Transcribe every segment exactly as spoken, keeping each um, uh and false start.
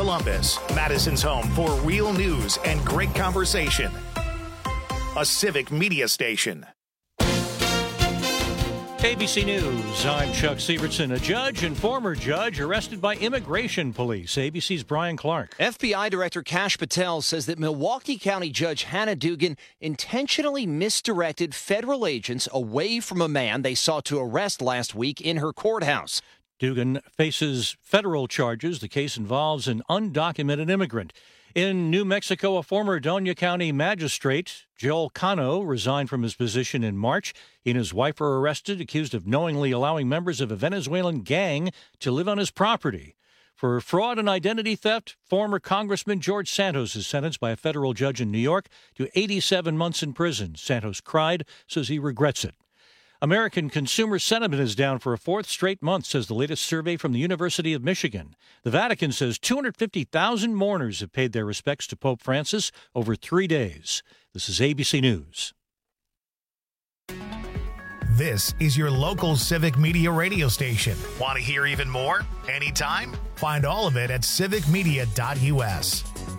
Columbus, Madison's home for real news and great conversation. A Civic Media station. A B C News, I'm Chuck Sievertson. A judge and former judge arrested by immigration police. A B C's Brian Clark. F B I Director Kash Patel says that Milwaukee County Judge Hannah Dugan intentionally misdirected federal agents away from a man they sought to arrest last week in her courthouse. Dugan faces federal charges. The case involves an undocumented immigrant. In New Mexico, a former Doña County magistrate, Joel Cano, resigned from his position in March. He and his wife are arrested, accused of knowingly allowing members of a Venezuelan gang to live on his property. For fraud and identity theft, former Congressman George Santos is sentenced by a federal judge in New York to eighty-seven months in prison. Santos cried, says he regrets it. American consumer sentiment is down for a fourth straight month, says the latest survey from the University of Michigan. The Vatican says two hundred fifty thousand mourners have paid their respects to Pope Francis over three days. This is A B C News. This is your local Civic Media radio station. Want to hear even more? Anytime? Find all of it at civic media dot u s.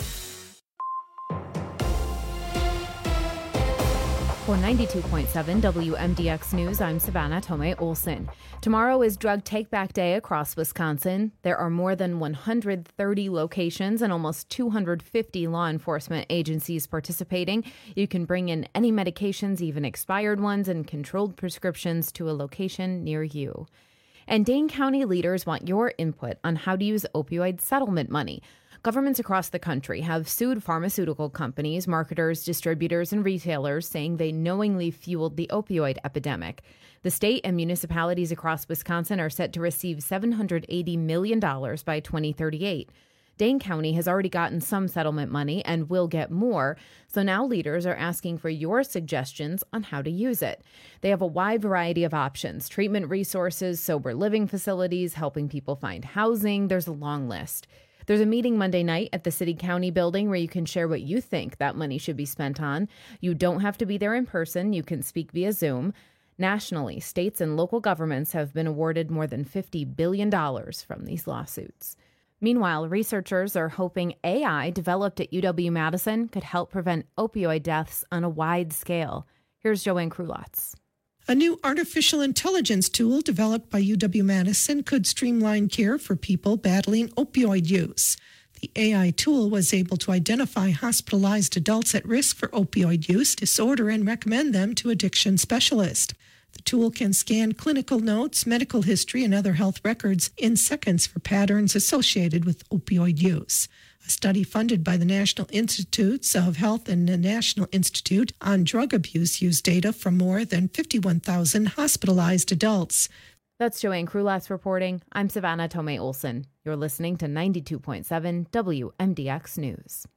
For ninety-two point seven W M D X News, I'm Savannah Tomei Olson. Tomorrow is Drug Take-Back Day across Wisconsin. There are more than one hundred thirty locations and almost two hundred fifty law enforcement agencies participating. You can bring in any medications, even expired ones, and controlled prescriptions to a location near you. And Dane County leaders want your input on how to use opioid settlement money. Governments across the country have sued pharmaceutical companies, marketers, distributors, and retailers, saying they knowingly fueled the opioid epidemic. The state and municipalities across Wisconsin are set to receive seven hundred eighty million dollars by twenty thirty-eight. Dane County has already gotten some settlement money and will get more, so now leaders are asking for your suggestions on how to use it. They have a wide variety of options: treatment resources, sober living facilities, helping people find housing. There's a long list. There's a meeting Monday night at the City County building where you can share what you think that money should be spent on. You don't have to be there in person. You can speak via Zoom. Nationally, states and local governments have been awarded more than fifty billion dollars from these lawsuits. Meanwhile, researchers are hoping A I developed at U W-Madison could help prevent opioid deaths on a wide scale. Here's Joanne Krulotz. A new artificial intelligence tool developed by U W-Madison could streamline care for people battling opioid use. The A I tool was able to identify hospitalized adults at risk for opioid use disorder and recommend them to addiction specialists. The tool can scan clinical notes, medical history, and other health records in seconds for patterns associated with opioid use. A study funded by the National Institutes of Health and the National Institute on Drug Abuse used data from more than fifty-one thousand hospitalized adults. That's Joanne Krulotz reporting. I'm Savannah Tomei Olson. You're listening to ninety-two point seven W M D X News.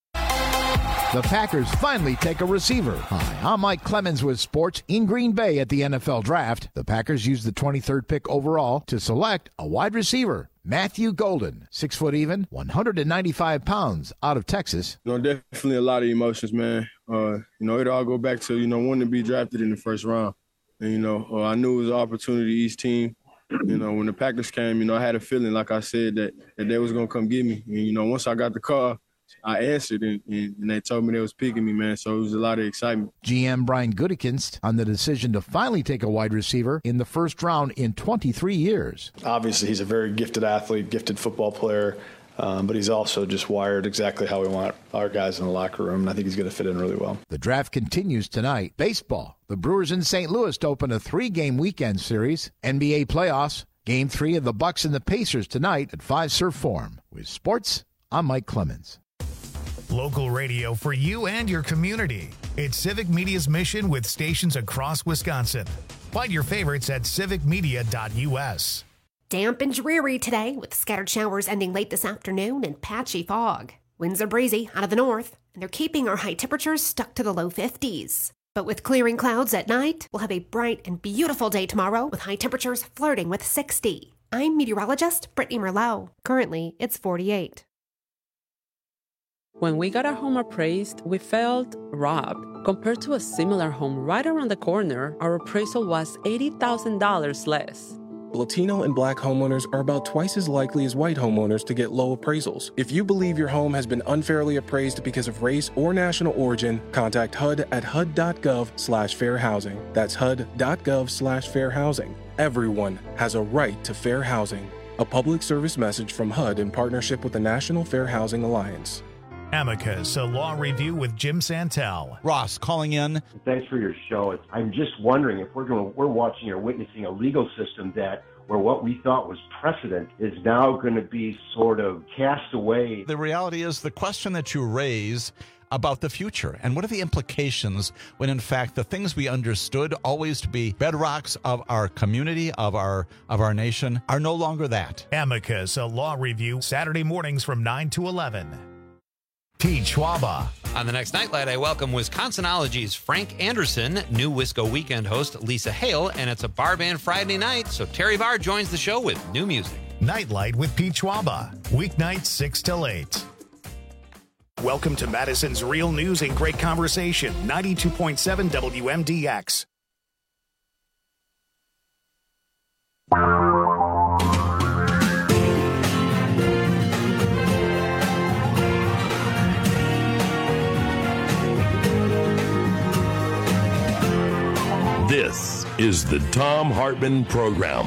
The Packers finally take a receiver. Hi, I'm Mike Clemens with sports. In Green Bay at the N F L Draft, the Packers used the twenty-third pick overall to select a wide receiver. Matthew Golden, six foot even, one hundred ninety-five pounds, out of Texas. You know, definitely a lot of emotions, man. Uh, you know, it all go back to, you know, wanting to be drafted in the first round. And, you know, uh, I knew it was an opportunity each team. You know, when the Packers came, you know, I had a feeling, like I said, that, that they was going to come get me. And, you know, once I got the call, I answered, and, and they told me they was picking me, man. So it was a lot of excitement. G M Brian Gutekunst on the decision to finally take a wide receiver in the first round in twenty-three years. Obviously, he's a very gifted athlete, gifted football player, um, but he's also just wired exactly how we want our guys in the locker room, and I think he's going to fit in really well. The draft continues tonight. Baseball, the Brewers in Saint Louis to open a three-game weekend series. N B A playoffs, Game three of the Bucks and the Pacers tonight at Fiserv Forum. With sports, I'm Mike Clemens. Local radio for you and your community. It's Civic Media's mission with stations across Wisconsin. Find your favorites at civic media dot u s. Damp and dreary today, with scattered showers ending late this afternoon and patchy fog. Winds are breezy out of the north, and they're keeping our high temperatures stuck to the low fifties. But with clearing clouds at night, we'll have a bright and beautiful day tomorrow with high temperatures flirting with sixty. I'm meteorologist Brittany Merlot. Currently, it's forty-eight. When we got our home appraised, we felt robbed. Compared to a similar home right around the corner, our appraisal was eighty thousand dollars less. Latino and Black homeowners are about twice as likely as white homeowners to get low appraisals. If you believe your home has been unfairly appraised because of race or national origin, contact H U D at H U D dot gov slash fair housing. That's H U D dot gov slash fair housing. Everyone has a right to fair housing. A public service message from H U D in partnership with the National Fair Housing Alliance. Amicus, a law review with Jim Santel. Ross calling in. Thanks for your show. I'm just wondering if we're going to, we're watching or witnessing a legal system that where what we thought was precedent is now going to be sort of cast away. The reality is the question that you raise about the future and what are the implications when in fact the things we understood always to be bedrocks of our community, of our of our nation, are no longer that. Amicus, a law review, Saturday mornings from nine to eleven. Pete Schwaba. On the next Nightlight, I welcome Wisconsinology's Frank Anderson, new Wisco Weekend host Lisa Hale, and it's a bar band Friday night, so Terry Barr joins the show with new music. Nightlight with Pete Schwaba, weeknights six till eight. Welcome to Madison's Real News and Great Conversation, ninety-two point seven W M D X. This is the Thom Hartmann Program.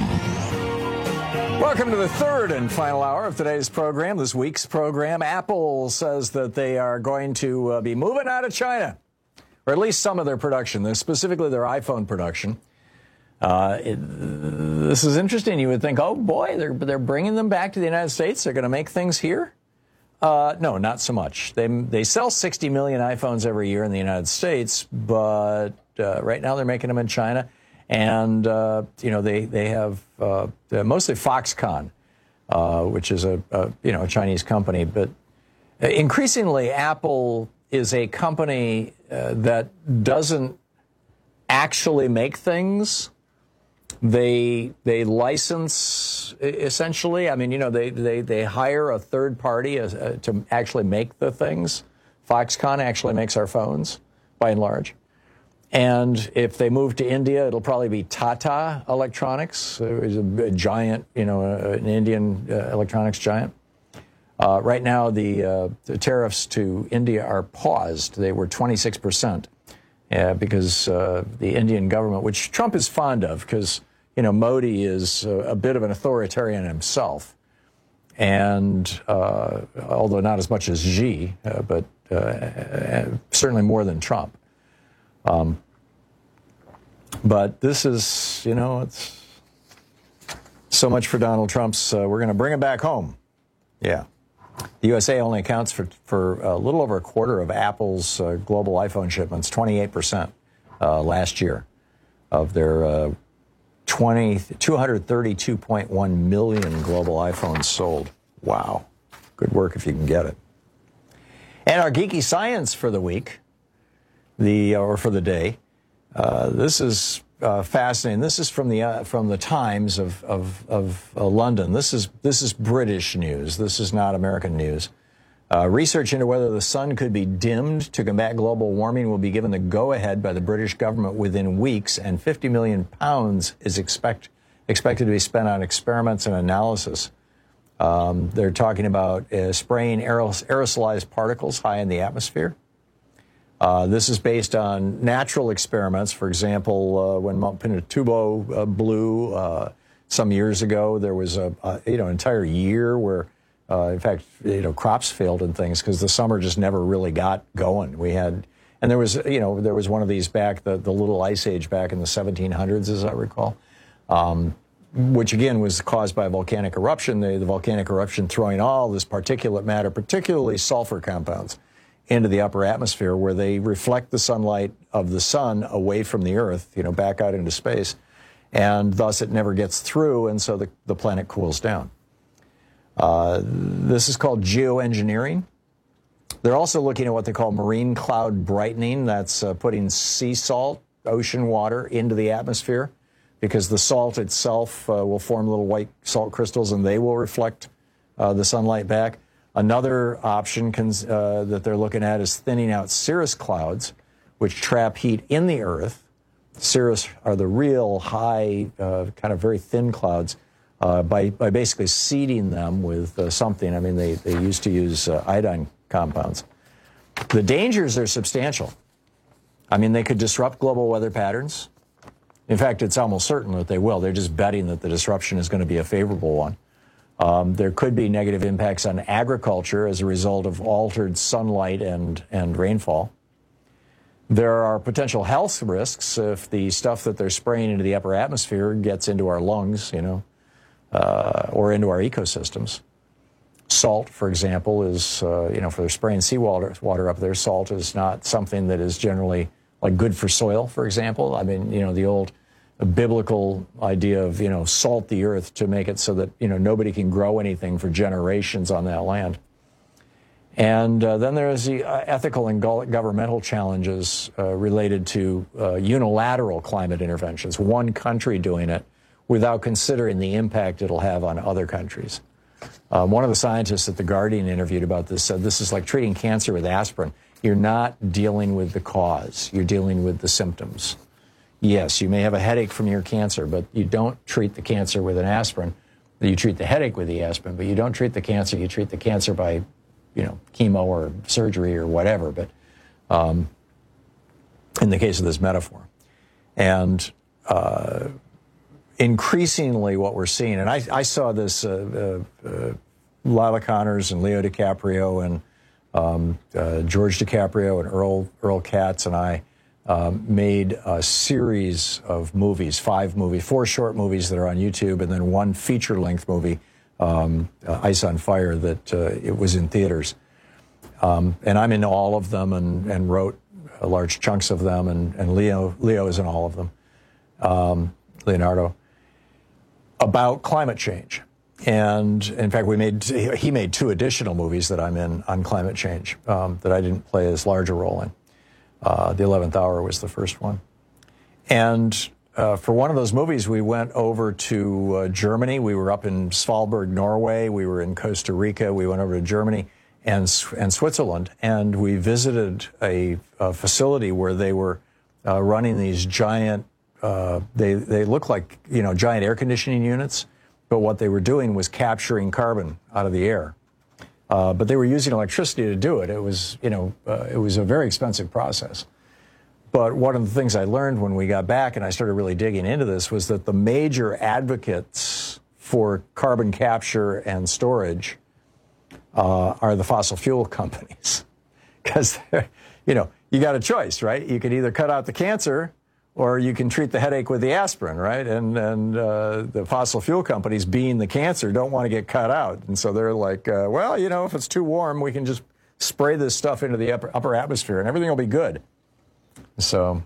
Welcome to the third and final hour of today's program, this week's program. Apple says that they are going to uh, be moving out of China, or at least some of their production, specifically their iPhone production. Uh, it, this is interesting. You would think, oh, boy, they're, they're bringing them back to the United States. They're going to make things here. Uh, no, not so much. They, they sell sixty million iPhones every year in the United States, but uh, right now they're making them in China. And, uh, you know, they, they have uh, mostly Foxconn, uh, which is a, a, you know, a Chinese company. But increasingly, Apple is a company uh, that doesn't actually make things. They they license, essentially. I mean, you know, they, they, they hire a third party as, uh, to actually make the things. Foxconn actually makes our phones, by and large. And if they move to India, it'll probably be Tata Electronics, who's a, a giant, you know, an Indian uh, electronics giant. Uh, right now, the, uh, the tariffs to India are paused. They were twenty-six percent uh, because uh, the Indian government, which Trump is fond of, because, you know, Modi is a, a bit of an authoritarian himself. And uh, although not as much as Xi, uh, but uh, certainly more than Trump. Um, but this is, you know, it's so much for Donald Trump's, uh, we're going to bring him back home. Yeah. The U S A only accounts for, for a little over a quarter of Apple's uh, global iPhone shipments, twenty-eight percent uh, last year of their uh, two hundred thirty-two point one million global iPhones sold. Wow. Good work if you can get it. And our geeky science for the week. The or for the day. Uh, this is uh, fascinating. This is from the uh, from the Times of of, of uh, London. This is this is British news. This is not American news. Uh, research into whether the sun could be dimmed to combat global warming will be given the go-ahead by the British government within weeks, and fifty million pounds is expect expected to be spent on experiments and analysis. Um, they're talking about uh, spraying aeros- aerosolized particles high in the atmosphere. Uh, this is based on natural experiments. For example, uh, when Mount Pinatubo uh, blew uh, some years ago, there was a, a you know entire year where, uh, in fact, you know crops failed and things because the summer just never really got going. We had, and there was you know there was one of these back the the little ice age back in the seventeen hundreds, as I recall, um, which again was caused by a volcanic eruption. The, the volcanic eruption throwing all this particulate matter, particularly sulfur compounds, into the upper atmosphere where they reflect the sunlight of the sun away from the Earth, you know, back out into space. And thus it never gets through, and so the, the planet cools down. Uh, this is called geoengineering. They're also looking at what they call marine cloud brightening. That's uh, putting sea salt, ocean water, into the atmosphere, because the salt itself uh, will form little white salt crystals, and they will reflect uh, the sunlight back. Another option can, uh, that they're looking at is thinning out cirrus clouds, which trap heat in the Earth, Cirrus are the real high, uh, kind of very thin clouds. Uh, by, by basically seeding them with uh, something. I mean, they, they used to use uh, iodine compounds. The dangers are substantial. I mean, they could disrupt global weather patterns. In fact, it's almost certain that they will. They're just betting that the disruption is going to be a favorable one. Um, there could be negative impacts on agriculture as a result of altered sunlight and, and rainfall. There are potential health risks if the stuff that they're spraying into the upper atmosphere gets into our lungs, you know, Uh, or into our ecosystems. Salt, for example, is, uh, you know, for spraying seawater water up there, salt is not something that is generally, like, good for soil, for example. I mean, you know, the old biblical idea of, you know, salt the earth to make it so that, you know, nobody can grow anything for generations on that land. And uh, then there's the uh, ethical and go- governmental challenges uh, related to uh, unilateral climate interventions, one country doing it, without considering the impact it'll have on other countries. Um, one of the scientists that The Guardian interviewed about this said this is like treating cancer with aspirin. You're not dealing with the cause. You're dealing with the symptoms. Yes, you may have a headache from your cancer, but you don't treat the cancer with an aspirin. You treat the headache with the aspirin, but you don't treat the cancer. You treat the cancer by, you know, chemo or surgery or whatever, but um, in the case of this metaphor. And uh, increasingly what we're seeing, and I, I saw this, uh, uh, uh, Lila Connors and Leo DiCaprio and um, uh, George DiCaprio and Earl, Earl Katz and I um, made a series of movies, five movies, four short movies that are on YouTube, and then one feature-length movie, um, uh, Ice on Fire, that uh, it was in theaters. Um, and I'm in all of them and, and wrote uh, large chunks of them, and, and Leo, Leo is in all of them, um, Leonardo, about climate change. And in fact, we made he made two additional movies that I'm in on climate change um, that I didn't play as large a role in. Uh, The eleventh Hour was the first one. And uh, for one of those movies, we went over to uh, Germany. We were up in Svalbard, Norway. We were in Costa Rica. We went over to Germany and, and Switzerland. And we visited a, a facility where they were uh, running these giant Uh, they, they look like, you know, giant air conditioning units, but what they were doing was capturing carbon out of the air. Uh, but they were using electricity to do it. It was, you know, uh, it was a very expensive process. But one of the things I learned when we got back and I started really digging into this was that the major advocates for carbon capture and storage uh, are the fossil fuel companies. Because, you know, you got a choice, right? You can either cut out the cancer or you can treat the headache with the aspirin, right? And and uh, the fossil fuel companies, being the cancer, don't want to get cut out. And so they're like, uh, well, you know, if it's too warm, we can just spray this stuff into the upper, upper atmosphere and everything will be good. So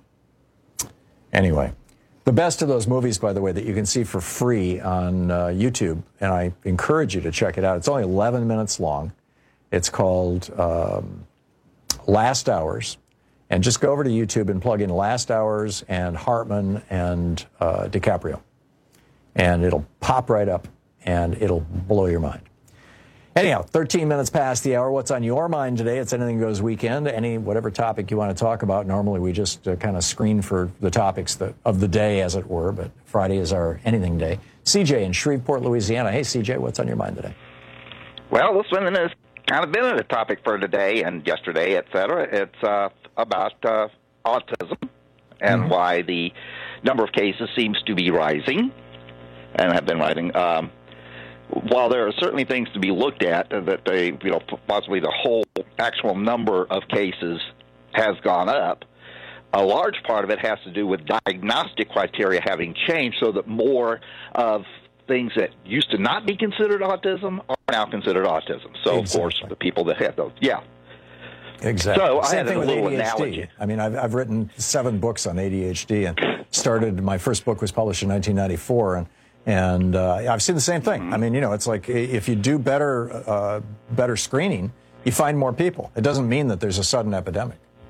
anyway, the best of those movies, by the way, that you can see for free on uh, YouTube, and I encourage you to check it out. It's only eleven minutes long. It's called um, Last Hours. And just go over to YouTube and plug in Last Hours and Hartman and uh, DiCaprio. And it'll pop right up, and it'll blow your mind. Anyhow, thirteen minutes past the hour. What's on your mind today? It's Anything Goes Weekend. Any, whatever topic you want to talk about. Normally, we just uh, kind of screen for the topics that, of the day, as it were. But Friday is our Anything Day. C J in Shreveport, Louisiana. Hey, C J, what's on your mind today? Well, this one has kind of been a topic for today and yesterday, et cetera. It's uh, about uh, autism and mm-hmm. why the number of cases seems to be rising and have been rising. Um, while there are certainly things to be looked at, uh, that they, you know, possibly the whole actual number of cases has gone up, a large part of it has to do with diagnostic criteria having changed so that more of things that used to not be considered autism are now considered autism. So, exactly. Of course, the people that have those, yeah. Exactly. So Same I had thing a with little A D H D. analogy. I mean, I've, I've written seven books on A D H D and started, my first book was published in nineteen ninety-four, and and uh, I've seen the same thing. Mm-hmm. I mean, you know, it's like if you do better, uh, better screening, you find more people. It doesn't mean that there's a sudden epidemic.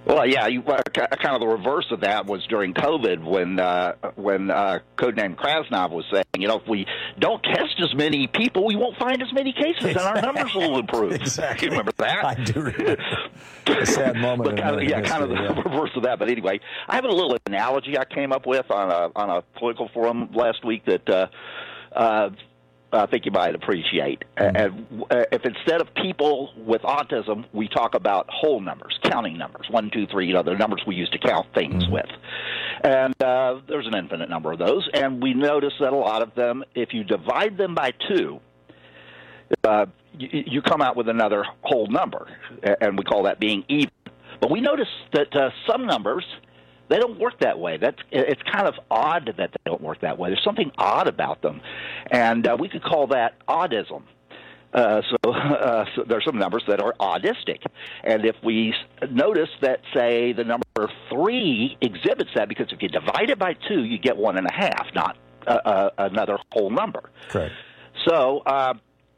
Well, yeah, you, uh, kind of the reverse of that was during COVID when uh, when uh, Codename Krasnov was saying, you know, if we don't test as many people, we won't find as many cases, exactly. and our numbers will improve. Exactly. You remember that? I do remember. A sad moment. But kind of, yeah, history, kind of the yeah. reverse of that. But anyway, I have a little analogy I came up with on a on a political forum last week that uh, uh, I think you might appreciate. Mm-hmm. And uh, if instead of people with autism, we talk about whole numbers, counting numbers, one, two, three, you know, the numbers we use to count things mm-hmm. with. And uh, there's an infinite number of those. And we notice that a lot of them, if you divide them by two, uh, you, you come out with another whole number. And we call that being even. But we notice that uh, some numbers, they don't work that way. That's it's kind of odd that they don't work that way. There's something odd about them, and uh, we could call that oddism. Uh, so, uh, so there are some numbers that are oddistic, and if we notice that, say, the number three exhibits that, because if you divide it by two, you get one and a half, not uh, uh, another whole number. Correct. So. Uh,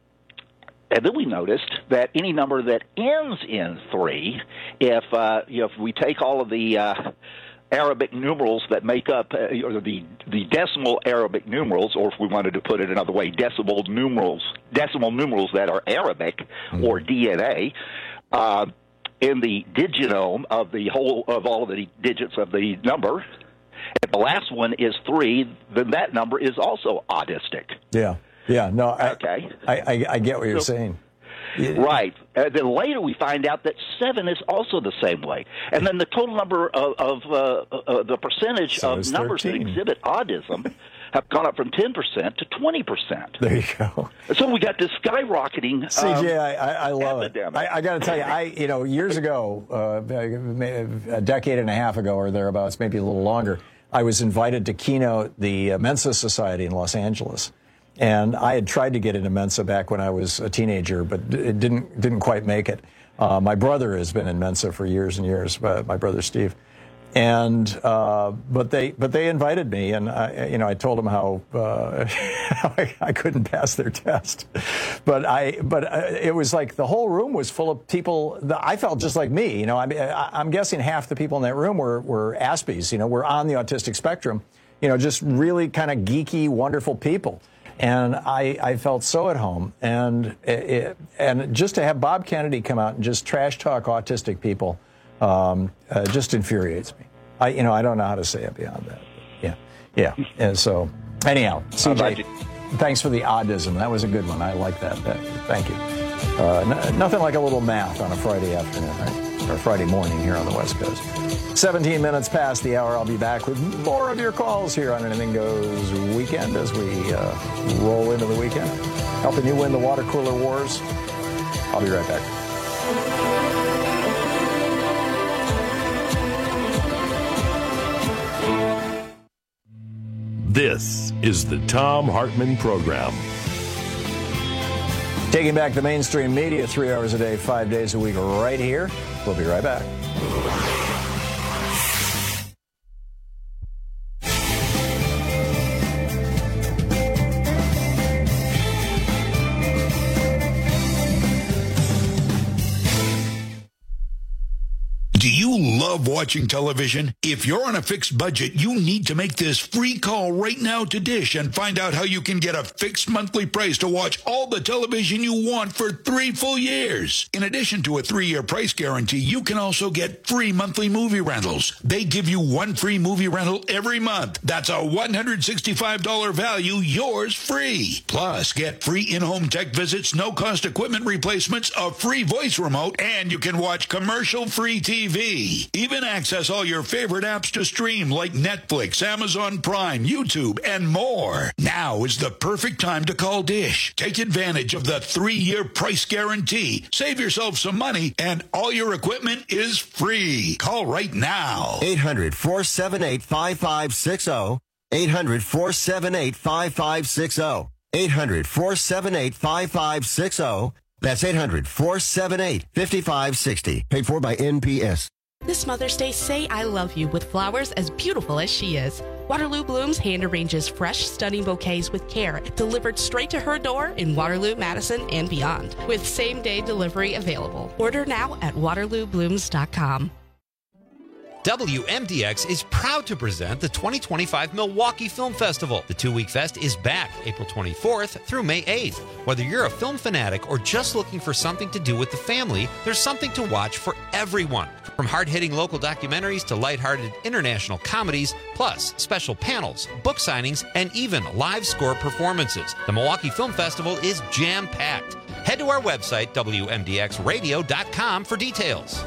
And then we noticed that any number that ends in three, if uh, you know, if we take all of the uh, Arabic numerals that make up, uh, or the the decimal Arabic numerals, or if we wanted to put it another way, decimal numerals, decimal numerals that are Arabic mm-hmm. or D N A, uh, in the digenome of the whole of all of the digits of the number, if the last one is three, then that number is also oddistic. Yeah. Yeah, no, I, okay. I, I, I get what you're so, saying. Right. And then later we find out that seven is also the same way. And then the total number of, of uh, uh, the percentage so of numbers thirteen. that exhibit oddism have gone up from ten percent to twenty percent. There you go. So we got this skyrocketing C J, um, I, I love epidemic. it. I, I got to tell you, I you know, years ago, uh, a decade and a half ago or thereabouts, maybe a little longer, I was invited to keynote the Mensa Society in Los Angeles. And I had tried to get into Mensa back when I was a teenager, but it didn't didn't quite make it. Uh, my brother has been in Mensa for years and years. Uh, my brother Steve, and uh, but they but they invited me, and I, you know I told them how, uh, how I, I couldn't pass their test, but I but uh, it was like the whole room was full of people that I felt just like me. You know, I mean, I'm guessing half the people in that room were were Aspies. You know, were on the autistic spectrum. You know, just really kind of geeky, wonderful people. And I, I felt so at home, and it, and just to have Bob Kennedy come out and just trash talk autistic people, um, uh, just infuriates me. I you know I don't know how to say it beyond that. Yeah, yeah. And so anyhow, C J, thanks for the oddism. That was a good one. I like that. that thank you. Uh, n- nothing like a little math on a Friday afternoon, right? Or Friday morning here on the West Coast. seventeen minutes past the hour. I'll be back with more of your calls here on Anything Goes Weekend as we uh, roll into the weekend, helping you win the water cooler wars. I'll be right back. This is the Thom Hartmann Program. Taking back the mainstream media three hours a day, five days a week, right here. We'll be right back. Do you love watching television? If you're on a fixed budget, you need to make this free call right now to Dish and find out how you can get a fixed monthly price to watch all the television you want for three full years. In addition to a three-year price guarantee, you can also get free monthly movie rentals. They give you one free movie rental every month. That's a one hundred sixty-five dollars value, yours free. Plus, get free in-home tech visits, no-cost equipment replacements, a free voice remote, and you can watch commercial-free T V. Even access all your favorite apps to stream like Netflix, Amazon Prime, YouTube, and more. Now is the perfect time to call Dish. Take advantage of the three-year price guarantee. Save yourself some money, and all your equipment is free. Call right now. eight hundred, four seven eight, five five six zero. eight hundred, four seven eight, five five six zero. eight hundred, four seven eight, five five six zero. That's eight hundred, four seven eight, five five six zero. Paid for by N P S. This Mother's Day, say I love you with flowers as beautiful as she is. Waterloo Blooms hand arranges fresh, stunning bouquets with care, delivered straight to her door in Waterloo, Madison, and beyond, with same-day delivery available. Order now at waterloo blooms dot com. W M D X is proud to present the twenty twenty-five Milwaukee Film Festival. The two-week fest is back April twenty-fourth through May eighth. Whether you're a film fanatic or just looking for something to do with the family, there's something to watch for everyone. From hard-hitting local documentaries to lighthearted international comedies, plus special panels, book signings, and even live score performances. The Milwaukee Film Festival is jam-packed. Head to our website, W M D X radio dot com, for details.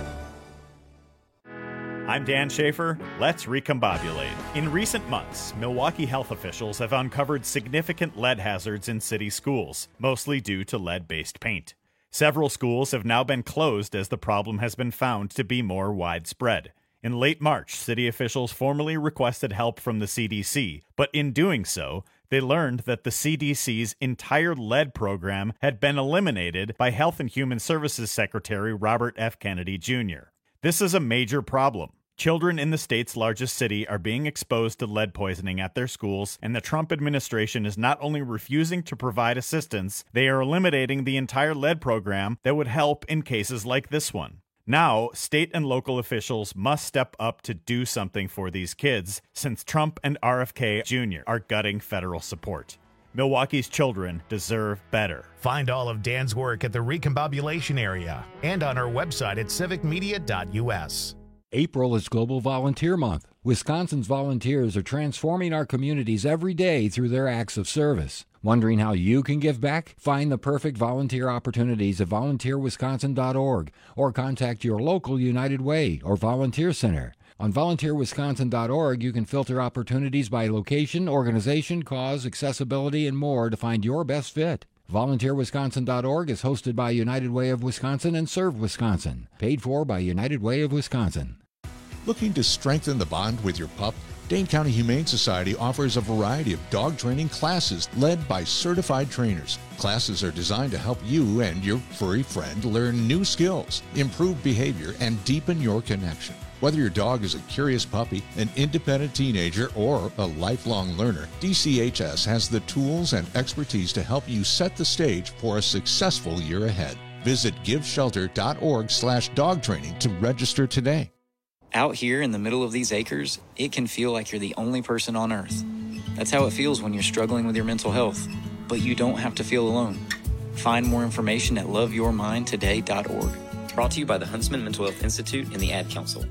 I'm Dan Schaefer. Let's recombobulate. In recent months, Milwaukee health officials have uncovered significant lead hazards in city schools, mostly due to lead-based paint. Several schools have now been closed as the problem has been found to be more widespread. In late March, city officials formally requested help from the C D C, but in doing so, they learned that the C D C's entire lead program had been eliminated by Health and Human Services Secretary Robert F. Kennedy Junior This is a major problem. Children in the state's largest city are being exposed to lead poisoning at their schools, and the Trump administration is not only refusing to provide assistance, they are eliminating the entire lead program that would help in cases like this one. Now, state and local officials must step up to do something for these kids, since Trump and R F K Junior are gutting federal support. Milwaukee's children deserve better. Find all of Dan's work at the Recombobulation Area and on our website at civic media dot U S. April is Global Volunteer Month. Wisconsin's volunteers are transforming our communities every day through their acts of service. Wondering how you can give back? Find the perfect volunteer opportunities at volunteer wisconsin dot org or contact your local United Way or volunteer center. On volunteer wisconsin dot org, you can filter opportunities by location, organization, cause, accessibility, and more to find your best fit. volunteer wisconsin dot org is hosted by United Way of Wisconsin and Serve Wisconsin. Paid for by United Way of Wisconsin. Looking to strengthen the bond with your pup? Dane County Humane Society offers a variety of dog training classes led by certified trainers. Classes are designed to help you and your furry friend learn new skills, improve behavior, and deepen your connection. Whether your dog is a curious puppy, an independent teenager, or a lifelong learner, D C H S has the tools and expertise to help you set the stage for a successful year ahead. Visit give shelter dot org slash dog training to register today. Out here in the middle of these acres, it can feel like you're the only person on earth. That's how it feels when you're struggling with your mental health. But you don't have to feel alone. Find more information at love your mind today dot org. Brought to you by the Huntsman Mental Health Institute and the Ad Council.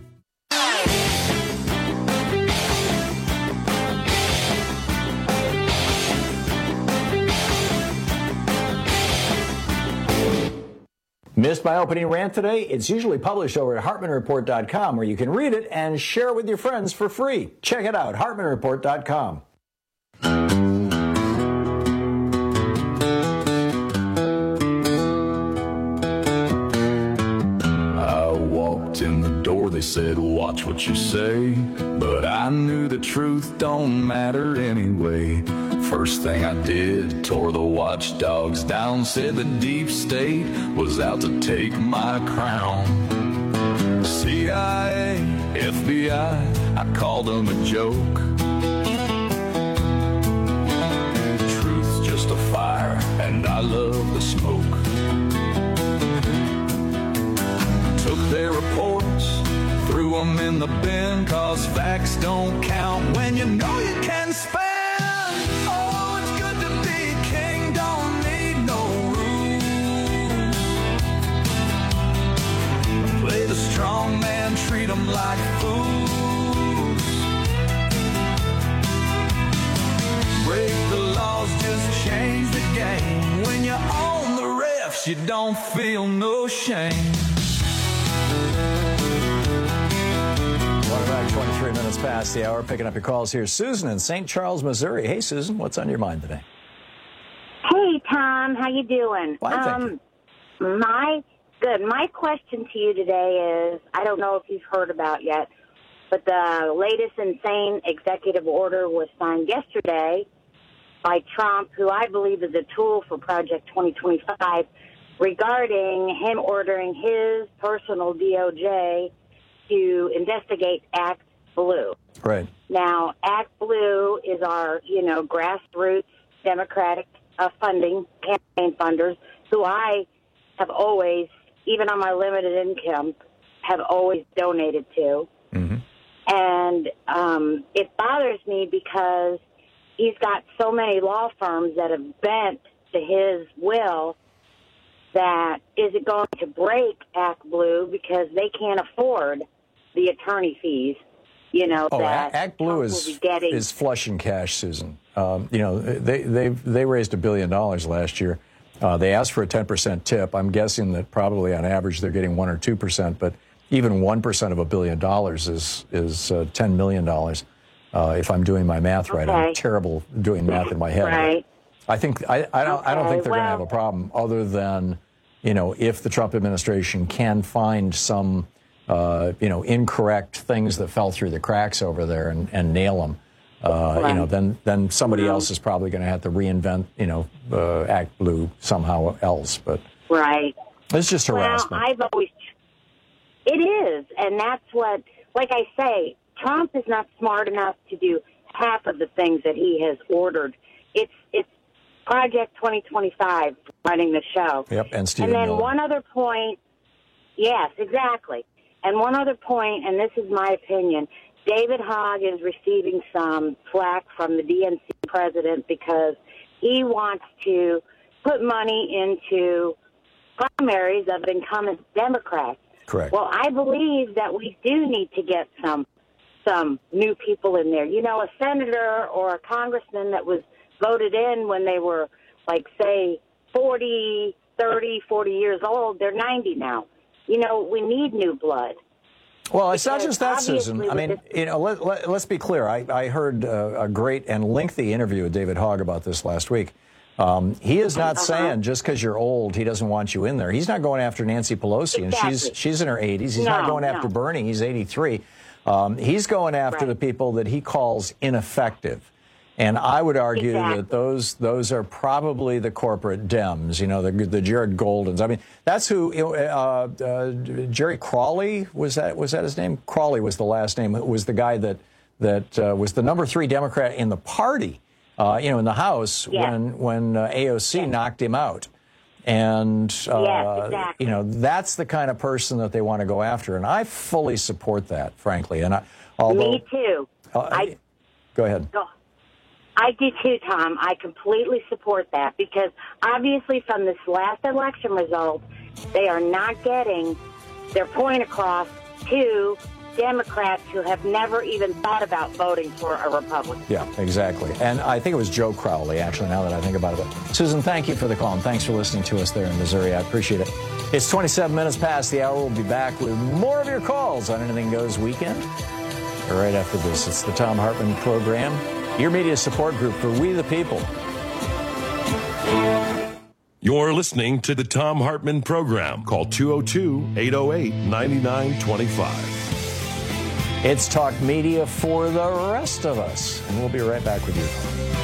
Missed my opening rant today? It's usually published over at hartman report dot com, where you can read it and share it with your friends for free. Check it out, hartman report dot com. I walked in the door, they said, watch what you say. But I knew the truth don't matter anyway. First thing I did, tore the watchdogs down, said the deep state was out to take my crown. C I A, F B I, I called them a joke. Truth's just a fire, and I love the smoke. Took their reports, threw them in the bin, cause facts don't count when you know you can spend. Play the strong man, treat them like fools. Break the laws, just change the game. When you own the refs, you don't feel no shame. Welcome back, twenty-three minutes past the hour. Picking up your calls here. Susan in Saint Charles, Missouri. Hey, Susan, what's on your mind today? Hey, Tom, how you doing? Fine, thank um, you. My... Good. My question to you today is, I don't know if you've heard about yet, but the latest insane executive order was signed yesterday by Trump, who I believe is a tool for Project twenty twenty-five, regarding him ordering his personal D O J to investigate Act Blue. Right. Now, Act Blue is our, you know, grassroots Democratic uh, funding, campaign funders, who I have always, even on my limited income, have always donated to. Mm-hmm. And um, it bothers me because he's got so many law firms that have bent to his will that is it going to break ActBlue because they can't afford the attorney fees, you know, oh, that ActBlue is, is flush in cash, Susan. Um, you know, they they they raised a billion dollars last year. Uh, they asked for a ten percent tip. I'm guessing that probably on average they're getting one or two percent, but even one percent of a billion dollars is is uh, ten million dollars. Uh, if I'm doing my math right, okay. I'm terrible doing math in my head. Right. I think I, I don't okay. I don't think they're well, going to have a problem, other than, you know, if the Trump administration can find some uh, you know incorrect things that fell through the cracks over there and, and nail them. Uh, right. You know, then then somebody right. else is probably going to have to reinvent, you know, uh, ActBlue somehow else. But right, it's just harassment. Well, I've always it is, and that's what, like I say, Trump is not smart enough to do half of the things that he has ordered. It's it's Project twenty twenty-five running the show. Yep, and Stephen And then Miller. one other point, yes, exactly. And one other point, and this is my opinion, David Hogg is receiving some flack from the D N C president because he wants to put money into primaries of incumbent Democrats. Correct. Well, I believe that we do need to get some some new people in there. You know, a senator or a congressman that was voted in when they were, like, say, forty, thirty, forty years old, they're ninety now. You know, we need new blood. Well, it's not just that, obviously Susan. I mean, you know, let, let, let's be clear. I, I heard uh, a great and lengthy interview with David Hogg about this last week. Um, he is not uh-huh. saying just because you're old, he doesn't want you in there. He's not going after Nancy Pelosi, exactly. and she's she's in her eighties. He's no, not going no. after Bernie. He's eighty-three. Um, he's going after right. the people that he calls ineffective. And I would argue exactly. that those those are probably the corporate Dems, you know, the, the Jared Goldens. I mean, that's who uh, uh, Jerry Crawley was that was that his name? Crawley was the last name. It was the guy that that uh, was the number three Democrat in the party, uh, you know, in the House yeah. when when uh, A O C yeah. knocked him out. And uh, yes, exactly. you know, that's the kind of person that they want to go after, and I fully support that, frankly. And I, although me too. Uh, I go ahead. Go. I do too, Tom. I completely support that because obviously from this last election result, they are not getting their point across to Democrats who have never even thought about voting for a Republican. Yeah, exactly. And I think it was Joe Crowley, actually, now that I think about it. But Susan, thank you for the call, and thanks for listening to us there in Missouri. I appreciate it. It's twenty-seven minutes past the hour. We'll be back with more of your calls on Anything Goes Weekend right after this. It's the Thom Hartmann Program, your media support group for We the People. You're listening to the Thom Hartmann Program. Call two oh two, eight oh eight, nine nine two five. It's talk media for the rest of us. And we'll be right back with you.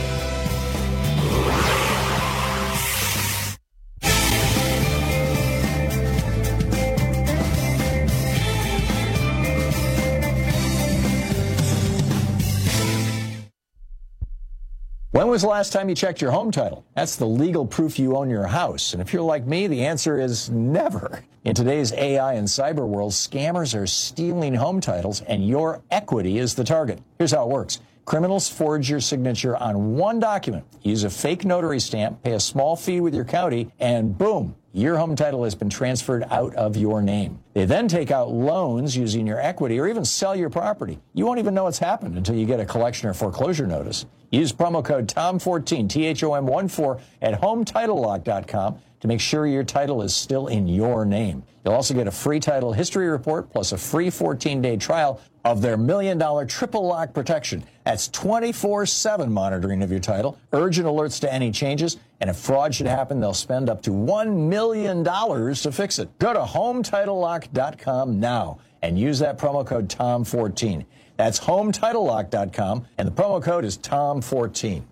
When was the last time you checked your home title? That's the legal proof you own your house. And if you're like me, the answer is never. In today's A I and cyber world, scammers are stealing home titles, and your equity is the target. Here's how it works. Criminals forge your signature on one document, use a fake notary stamp, pay a small fee with your county, and boom, your home title has been transferred out of your name. They then take out loans using your equity or even sell your property. You won't even know it's happened until you get a collection or foreclosure notice. Use promo code T O M fourteen, T H O M one four, at home title lock dot com to make sure your title is still in your name. You'll also get a free title history report plus a free fourteen-day trial of their million dollar triple lock protection. That's twenty-four seven monitoring of your title, urgent alerts to any changes, and if fraud should happen, they'll spend up to one million dollars to fix it. Go to home title lock dot com now and use that promo code T O M fourteen. That's home title lock dot com, and the promo code is T O M fourteen.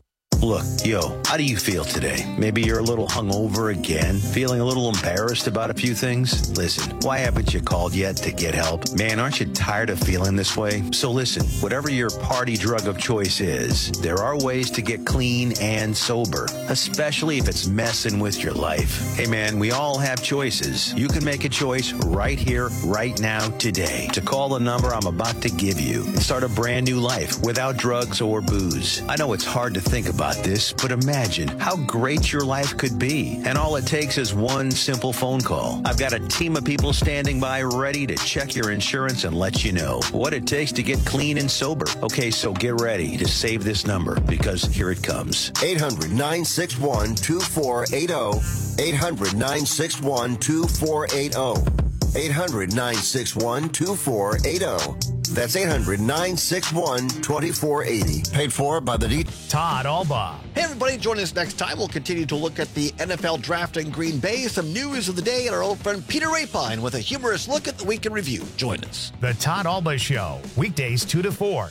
Look, yo, how do you feel today? Maybe you're a little hungover again, feeling a little embarrassed about a few things? Listen, why haven't you called yet to get help? Man, aren't you tired of feeling this way? So listen, whatever your party drug of choice is, there are ways to get clean and sober, especially if it's messing with your life. Hey man, we all have choices. You can make a choice right here, right now, today, to call the number I'm about to give you and start a brand new life without drugs or booze. I know it's hard to think about this, but imagine how great your life could be. And all it takes is one simple phone call. I've got a team of people standing by ready to check your insurance and let you know what it takes to get clean and sober. Okay, so get ready to save this number because here it comes. eight hundred, nine six one, two four eight zero. eight hundred, nine six one, two four eight zero. eight hundred, nine six one, two four eight zero. That's eight hundred, nine six one, two four eight zero. Paid for by the D. Todd Alba. Hey, everybody, join us next time. We'll continue to look at the N F L draft in Green Bay, some news of the day, and our old friend Peter Rapine with a humorous look at the week in review. Join us. The Todd Alba Show, weekdays two to four.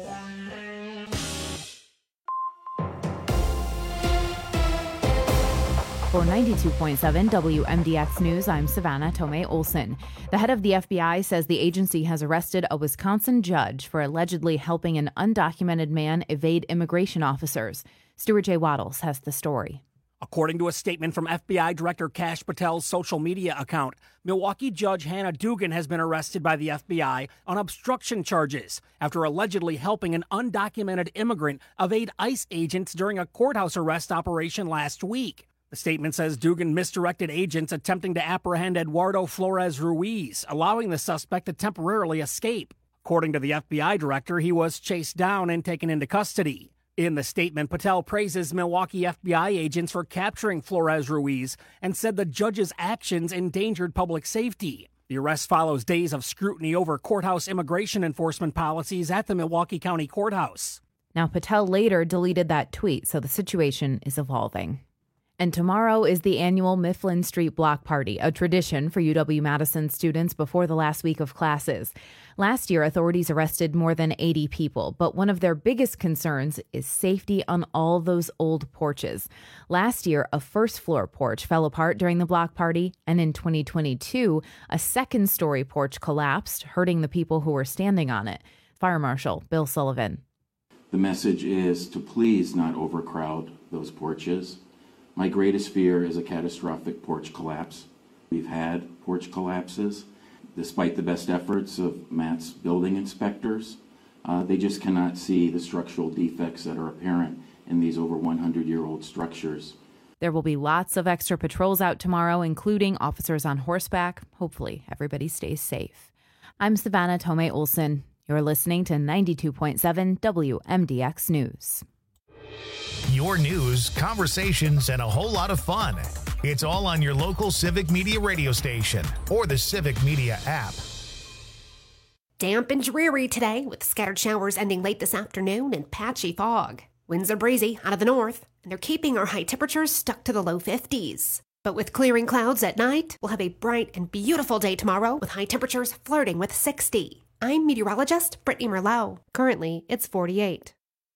For ninety-two point seven W M D X News, I'm Savannah Tomei Olson. The head of the F B I says the agency has arrested a Wisconsin judge for allegedly helping an undocumented man evade immigration officers. Stuart J. Waddles has the story. According to a statement from F B I Director Kash Patel's social media account, Milwaukee Judge Hannah Dugan has been arrested by the F B I on obstruction charges after allegedly helping an undocumented immigrant evade ICE agents during a courthouse arrest operation last week. The statement says Dugan misdirected agents attempting to apprehend Eduardo Flores Ruiz, allowing the suspect to temporarily escape. According to the F B I director, he was chased down and taken into custody. In the statement, Patel praises Milwaukee F B I agents for capturing Flores Ruiz and said the judge's actions endangered public safety. The arrest follows days of scrutiny over courthouse immigration enforcement policies at the Milwaukee County Courthouse. Now, Patel later deleted that tweet, so the situation is evolving. And tomorrow is the annual Mifflin Street Block Party, a tradition for U W-Madison students before the last week of classes. Last year, authorities arrested more than eighty people, but one of their biggest concerns is safety on all those old porches. Last year, a first-floor porch fell apart during the block party, and in twenty twenty-two, a second-story porch collapsed, hurting the people who were standing on it. Fire Marshal Bill Sullivan. The message is to please not overcrowd those porches. My greatest fear is a catastrophic porch collapse. We've had porch collapses. Despite the best efforts of Matt's building inspectors, uh, they just cannot see the structural defects that are apparent in these over one hundred year old structures. There will be lots of extra patrols out tomorrow, including officers on horseback. Hopefully, everybody stays safe. I'm Savannah Tomei Olson. You're listening to ninety-two point seven W M D X News. Your news, conversations, and a whole lot of fun. It's all on your local Civic Media radio station or the Civic Media app. Damp and dreary today with scattered showers ending late this afternoon and patchy fog. Winds are breezy out of the north, and they're keeping our high temperatures stuck to the low fifties. But with clearing clouds at night, we'll have a bright and beautiful day tomorrow with high temperatures flirting with sixty. I'm meteorologist Brittany Merlot. Currently, it's forty-eight.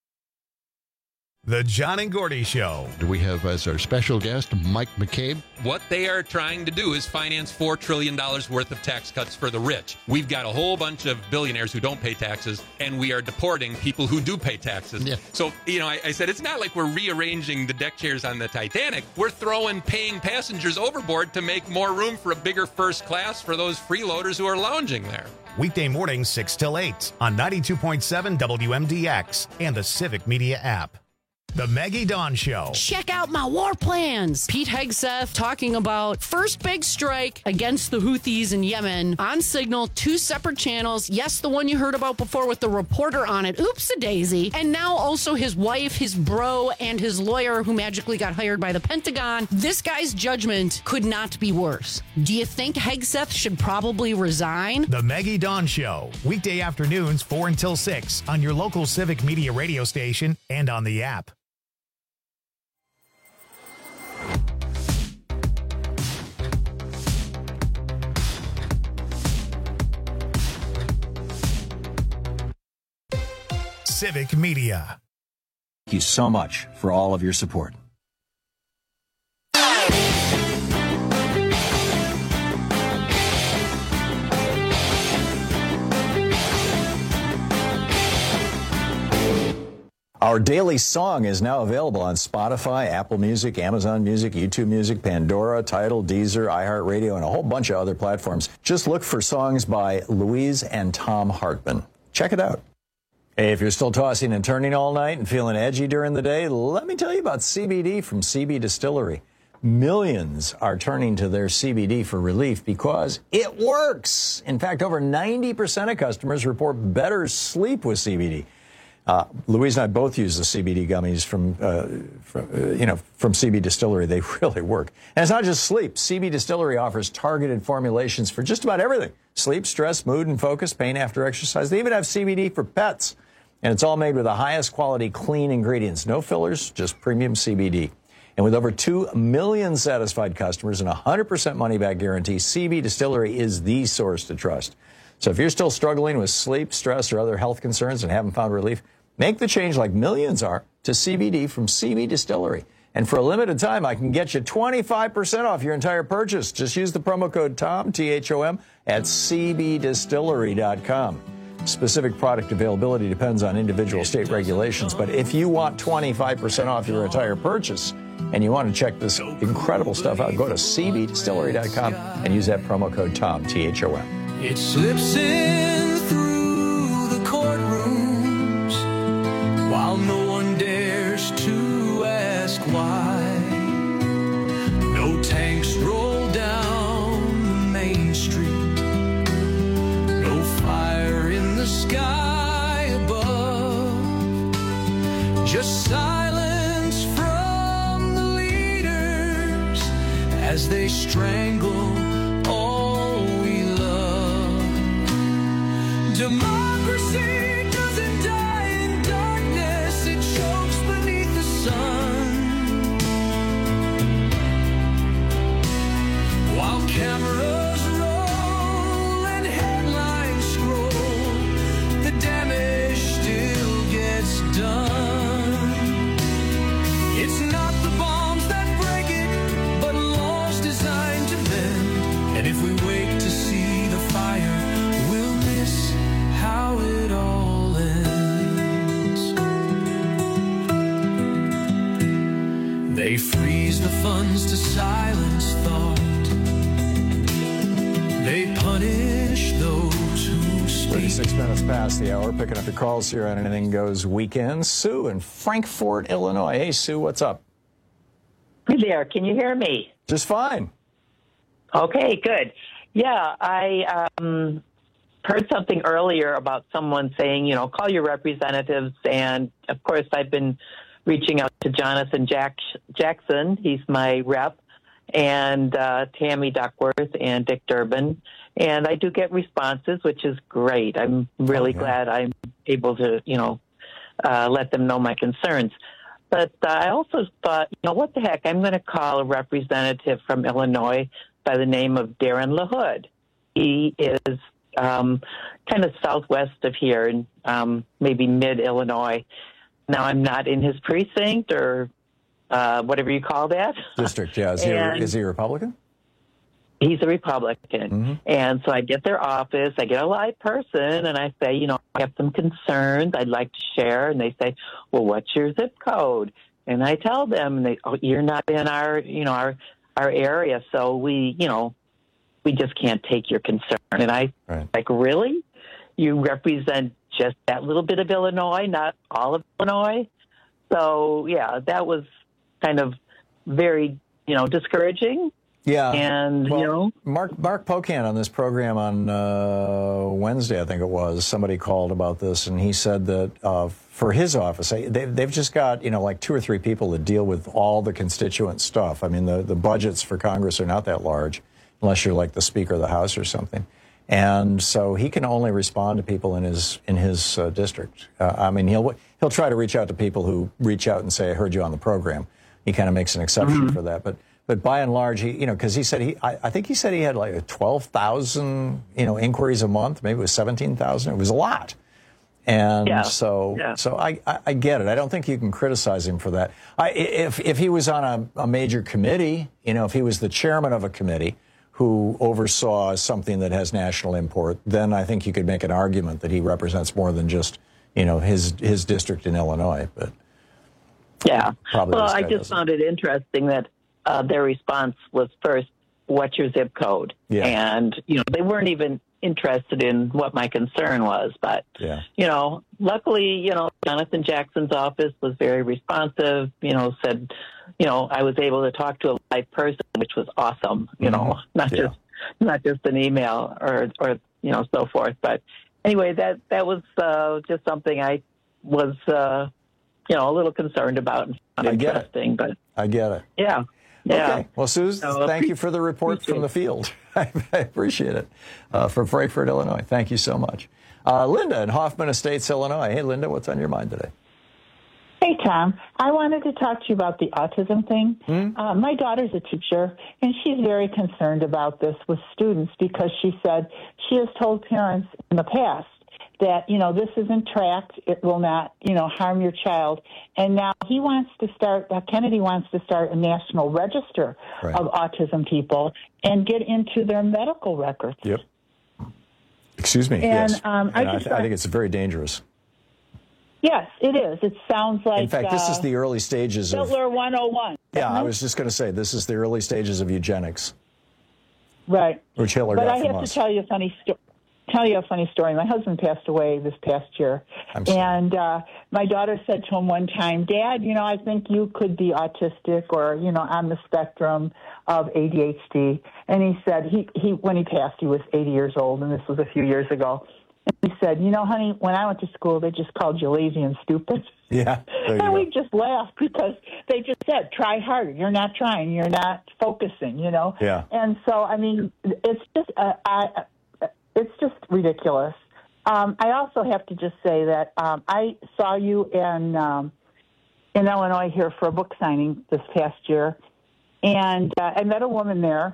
The John and Gordy Show. Do we have as our special guest Mike McCabe? What they are trying to do is finance four trillion dollars worth of tax cuts for the rich. We've got a whole bunch of billionaires who don't pay taxes, and we are deporting people who do pay taxes. Yeah. So, you know, I, I said it's not like we're rearranging the deck chairs on the Titanic. We're throwing paying passengers overboard to make more room for a bigger first class for those freeloaders who are lounging there. Weekday mornings six till eight on ninety-two point seven W M D X and the Civic Media app. The Maggie Dawn Show. Check out my war plans. Pete Hegseth talking about first big strike against the Houthis in Yemen on Signal, two separate channels. Yes, the one you heard about before with the reporter on it. Oops-a-daisy. And now also his wife, his bro, and his lawyer who magically got hired by the Pentagon. This guy's judgment could not be worse. Do you think Hegseth should probably resign? The Maggie Dawn Show. Weekday afternoons four until six on your local Civic Media radio station and on the app. Civic Media. Thank you so much for all of your support. Our daily song is now available on Spotify, Apple Music, Amazon Music, YouTube Music, Pandora, Tidal, Deezer, iHeartRadio, and a whole bunch of other platforms. Just look for songs by Louise and Tom Hartman. Check it out. Hey, if you're still tossing and turning all night and feeling edgy during the day, let me tell you about C B D from C B Distillery. Millions are turning to their C B D for relief because it works. In fact, over ninety percent of customers report better sleep with C B D. Uh, Louise and I both use the C B D gummies from, uh, from uh, you know, from C B Distillery. They really work. And it's not just sleep. C B Distillery offers targeted formulations for just about everything. Sleep, stress, mood, and focus, pain after exercise. They even have C B D for pets. And it's all made with the highest quality clean ingredients. No fillers, just premium C B D. And with over two million satisfied customers and a one hundred percent money-back guarantee, C B Distillery is the source to trust. So if you're still struggling with sleep, stress, or other health concerns and haven't found relief, make the change like millions are to C B D from C B Distillery. And for a limited time, I can get you twenty-five percent off your entire purchase. Just use the promo code TOM, T H O M, at C B distillery dot com. Specific product availability depends on individual state regulations, but if you want twenty-five percent off your entire purchase and you want to check this incredible stuff out, go to C B distillery dot com and use that promo code TOM, T H O M. It slips in through the courtrooms while no one dares to ask why. No tanks roll down the main street, no fire in the sky above, just silence from the leaders as they strangle all we love. Democracy doesn't die in darkness, it chokes beneath the sun. While cameras roll and headlines scroll, the damage still gets done. It's not the bombs that break it, but laws designed to bend. And if we wait to see the fire, we'll miss how it all ends. They freeze the funds to silence thought. They punish those who speak. thirty-six minutes past the hour. Picking up your calls here on Anything Goes Weekend. Sue in Frankfort, Illinois. Hey, Sue, what's up? Hey there. Can you hear me? Just fine. Okay, good. Yeah, I um, heard something earlier about someone saying, you know, call your representatives. And, of course, I've been reaching out to Jonathan Jack- Jackson. He's my rep. And uh, Tammy Duckworth and Dick Durbin. And I do get responses, which is great. I'm really okay. glad I'm able to, you know, uh, let them know my concerns. But uh, I also thought, you know, what the heck? I'm going to call a representative from Illinois by the name of Darren LaHood. He is um, kind of southwest of here, in um, maybe mid-Illinois. Now, I'm not in his precinct or uh, whatever you call that. District, yeah. Is, he a, is he a Republican? He's a Republican. Mm-hmm. And so I get their office, I get a live person, and I say, you know, I have some concerns I'd like to share. And they say, well, what's your zip code? And I tell them, and they, oh, you're not in our, you know, our, our area. So we, you know, we just can't take your concern. And I right. like, really? You represent just that little bit of Illinois, not all of Illinois? So, yeah, that was kind of very, you know, discouraging. Yeah. And, well, you know, Mark Mark Pocan on this program on uh, Wednesday, I think it was, somebody called about this, and he said that uh, for his office, they, they've just got, you know, like two or three people that deal with all the constituent stuff. I mean, the, the budgets for Congress are not that large, unless you're like the Speaker of the House or something. And so he can only respond to people in his in his uh, district. Uh, I mean, he'll he'll try to reach out to people who reach out and say, I heard you on the program. He kind of makes an exception mm-hmm. for that. But But by and large, he, you know, because he said he, I, I think he said he had like twelve thousand, you know, inquiries a month. Maybe it was seventeen thousand. It was a lot. And Yeah. so, Yeah. so I, I, I get it. I don't think you can criticize him for that. I, if if he was on a, a major committee, you know, if he was the chairman of a committee who oversaw something that has national import, then I think you could make an argument that he represents more than just, you know, his his district in Illinois. But yeah, probably well, this I guy just doesn't. found it interesting that uh, their response was first, "What's your zip code?" Yeah. And you know, they weren't even interested in what my concern was. But Yeah. you know, luckily, you know, Jonathan Jackson's office was very responsive. You know, said, you know, I was able to talk to a live person, which was awesome. You know, Mhm. not Yeah. just not just an email or or you know so forth. But anyway, that that was uh, just something I was uh, you know a little concerned about and found I get it. interesting. But I get it. yeah, yeah. Okay. Well, Suze, So, thank you for the report from the field. I, I appreciate it. Uh, from Frankfort, Illinois. Thank you so much. Uh, Linda in Hoffman Estates, Illinois. Hey, Linda, what's on your mind today? Hey, Tom. I wanted to talk to you about the autism thing. Uh, my daughter's a teacher, and she's very concerned about this with students because she said she has told parents in the past that, you know, this isn't tracked, it will not, you know, harm your child. And now he wants to start, uh, Kennedy wants to start a national register Right. of autism people and get into their medical records. Yep. Excuse me. And, yes. um, I And I, just th- I thought- think it's very dangerous. Yes, it is. It sounds like In fact, this is uh, the early stages of. Hitler one oh one. Yeah, I was just going to say this is the early stages of eugenics, Right. which Hitler But got I from have us. to tell you a funny story. Tell you a funny story. My husband passed away this past year, I'm sorry. and uh, my daughter said to him one time, "Dad, you know, I think you could be autistic or you know on the spectrum of A D H D." And he said he he when he passed, he was eighty years old, and this was a few years ago. And he said, "You know, honey, when I went to school, they just called you lazy and stupid." Yeah. There you And go. we just laughed because they just said, try harder. You're not trying. You're not focusing, you know? Yeah. And so, I mean, it's just, uh, I, it's just ridiculous. Um, I also have to just say that um, I saw you in, um, in Illinois here for a book signing this past year. And uh, I met a woman there,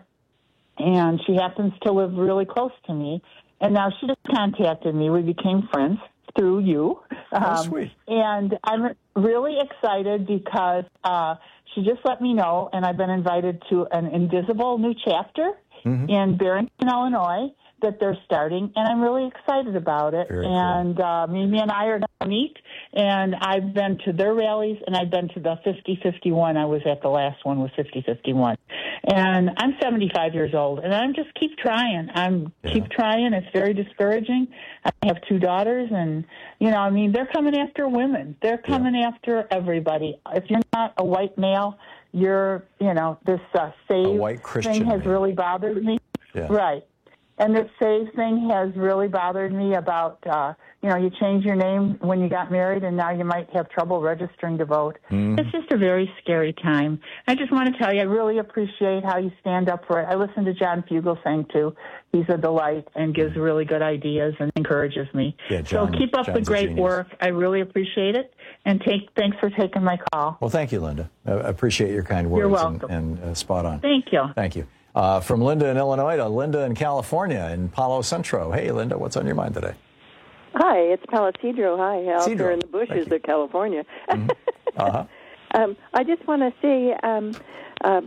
and she happens to live really close to me. And now she just contacted me. We became friends through you. Oh, sweet. And I'm really excited because uh, she just let me know, and I've been invited to an Invisible new chapter Mhm. in Barrington, Illinois, that they're starting, and I'm really excited about it. Very cool. and uh, Mimi and I are going to meet, and I've been to their rallies, and I've been to the fifty fifty-one. I was at the last one with fifty fifty-one. And I'm seventy-five years old, and I'm just keep trying. I'm Yeah. keep trying. It's very discouraging. I have two daughters, and, you know, I mean, they're coming after women. They're coming after everybody. If you're not a white male, you're, you know, this uh, save white Christian thing has male. really bothered me. Yeah. Right. And this save thing has really bothered me about, uh, you know, you change your name when you got married, and now you might have trouble registering to vote. Mhm. It's just a very scary time. I just want to tell you, I really appreciate how you stand up for it. I listen to John Fugelsang, too. He's a delight and gives really good ideas and encourages me. Yeah, John- so keep up John's the a great genius. work. I really appreciate it. And take thanks for taking my call. Well, thank you, Linda. I I appreciate your kind words. You're and- welcome. And, uh, spot on. Thank you. Thank you. Uh, from Linda in Illinois to Linda in California in Palo Centro. Hey, Linda, what's on your mind today? Hi, it's Palisidro. Hi, out Cedro. there in the bushes of California. Uh-huh. um, I just want to say, um, uh,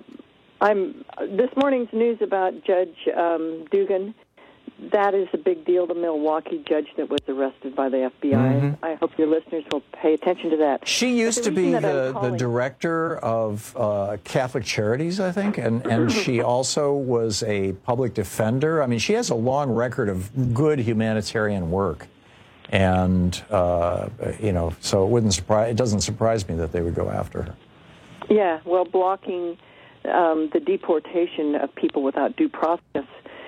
I'm this morning's news about Judge um, Dugan. That is a big deal. The Milwaukee judge that was arrested by the F B I. Mhm. I hope your listeners will pay attention to that. She used But to the be reason that I'm the, the calling- director of uh, Catholic Charities, I think, and, and she also was a public defender. I mean, she has a long record of good humanitarian work. And, uh, you know, so it wouldn't surprise, it doesn't surprise me that they would go after her. Yeah, well, blocking um, the deportation of people without due process,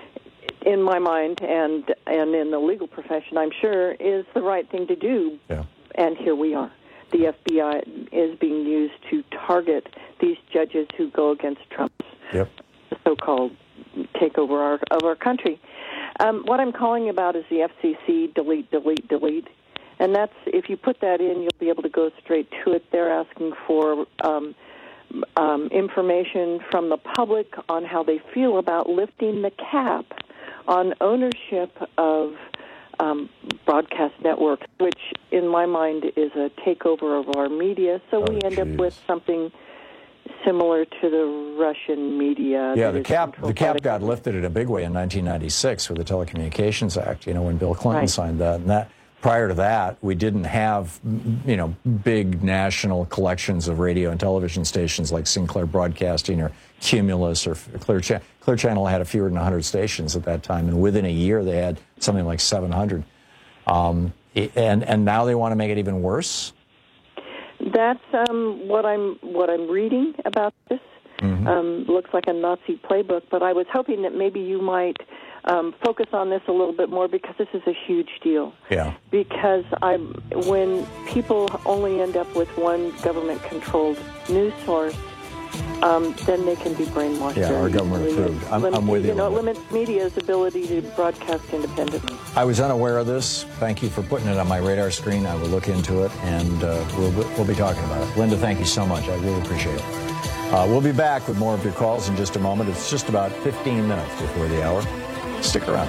in my mind, and and in the legal profession, I'm sure, is the right thing to do. Yeah. And here we are. The F B I is being used to target these judges who go against Trump's Yep. so-called takeover our, of our country. Um, what I'm calling about is the F C C delete, delete, delete. And that's, if you put that in, you'll be able to go straight to it. They're asking for um, um, information from the public on how they feel about lifting the cap on ownership of um, broadcast networks, which in my mind is a takeover of our media. So Oh, we end geez. up with something similar to the Russian media. Yeah, that the is cap the controlled cap by the got lifted in a big way in nineteen ninety-six with the Telecommunications Act, you know, when Bill Clinton Right. signed that. And that prior to that, we didn't have, you know, big national collections of radio and television stations like Sinclair Broadcasting or Cumulus or Clear Channel. Clear Channel had fewer than one hundred stations at that time, and within a year they had something like seven hundred. Um, and and now they want to make it even worse. That's um, what I'm what I'm reading about this. Mm-hmm. Um, looks like a Nazi playbook, but I was hoping that maybe you might um, focus on this a little bit more because this is a huge deal. Yeah. Because I'm when people only end up with one government-controlled news source, um, then they can be brainwashed. Yeah, our very government easily. approved. I'm- Limit- I'm with you You know, on it that. limits media's ability to broadcast independently. I was unaware of this. Thank you for putting it on my radar screen. I will look into it, and uh, we'll, we'll be talking about it. Linda, thank you so much. I really appreciate it. Uh, we'll be back with more of your calls in just a moment. It's just about fifteen minutes before the hour. Stick around.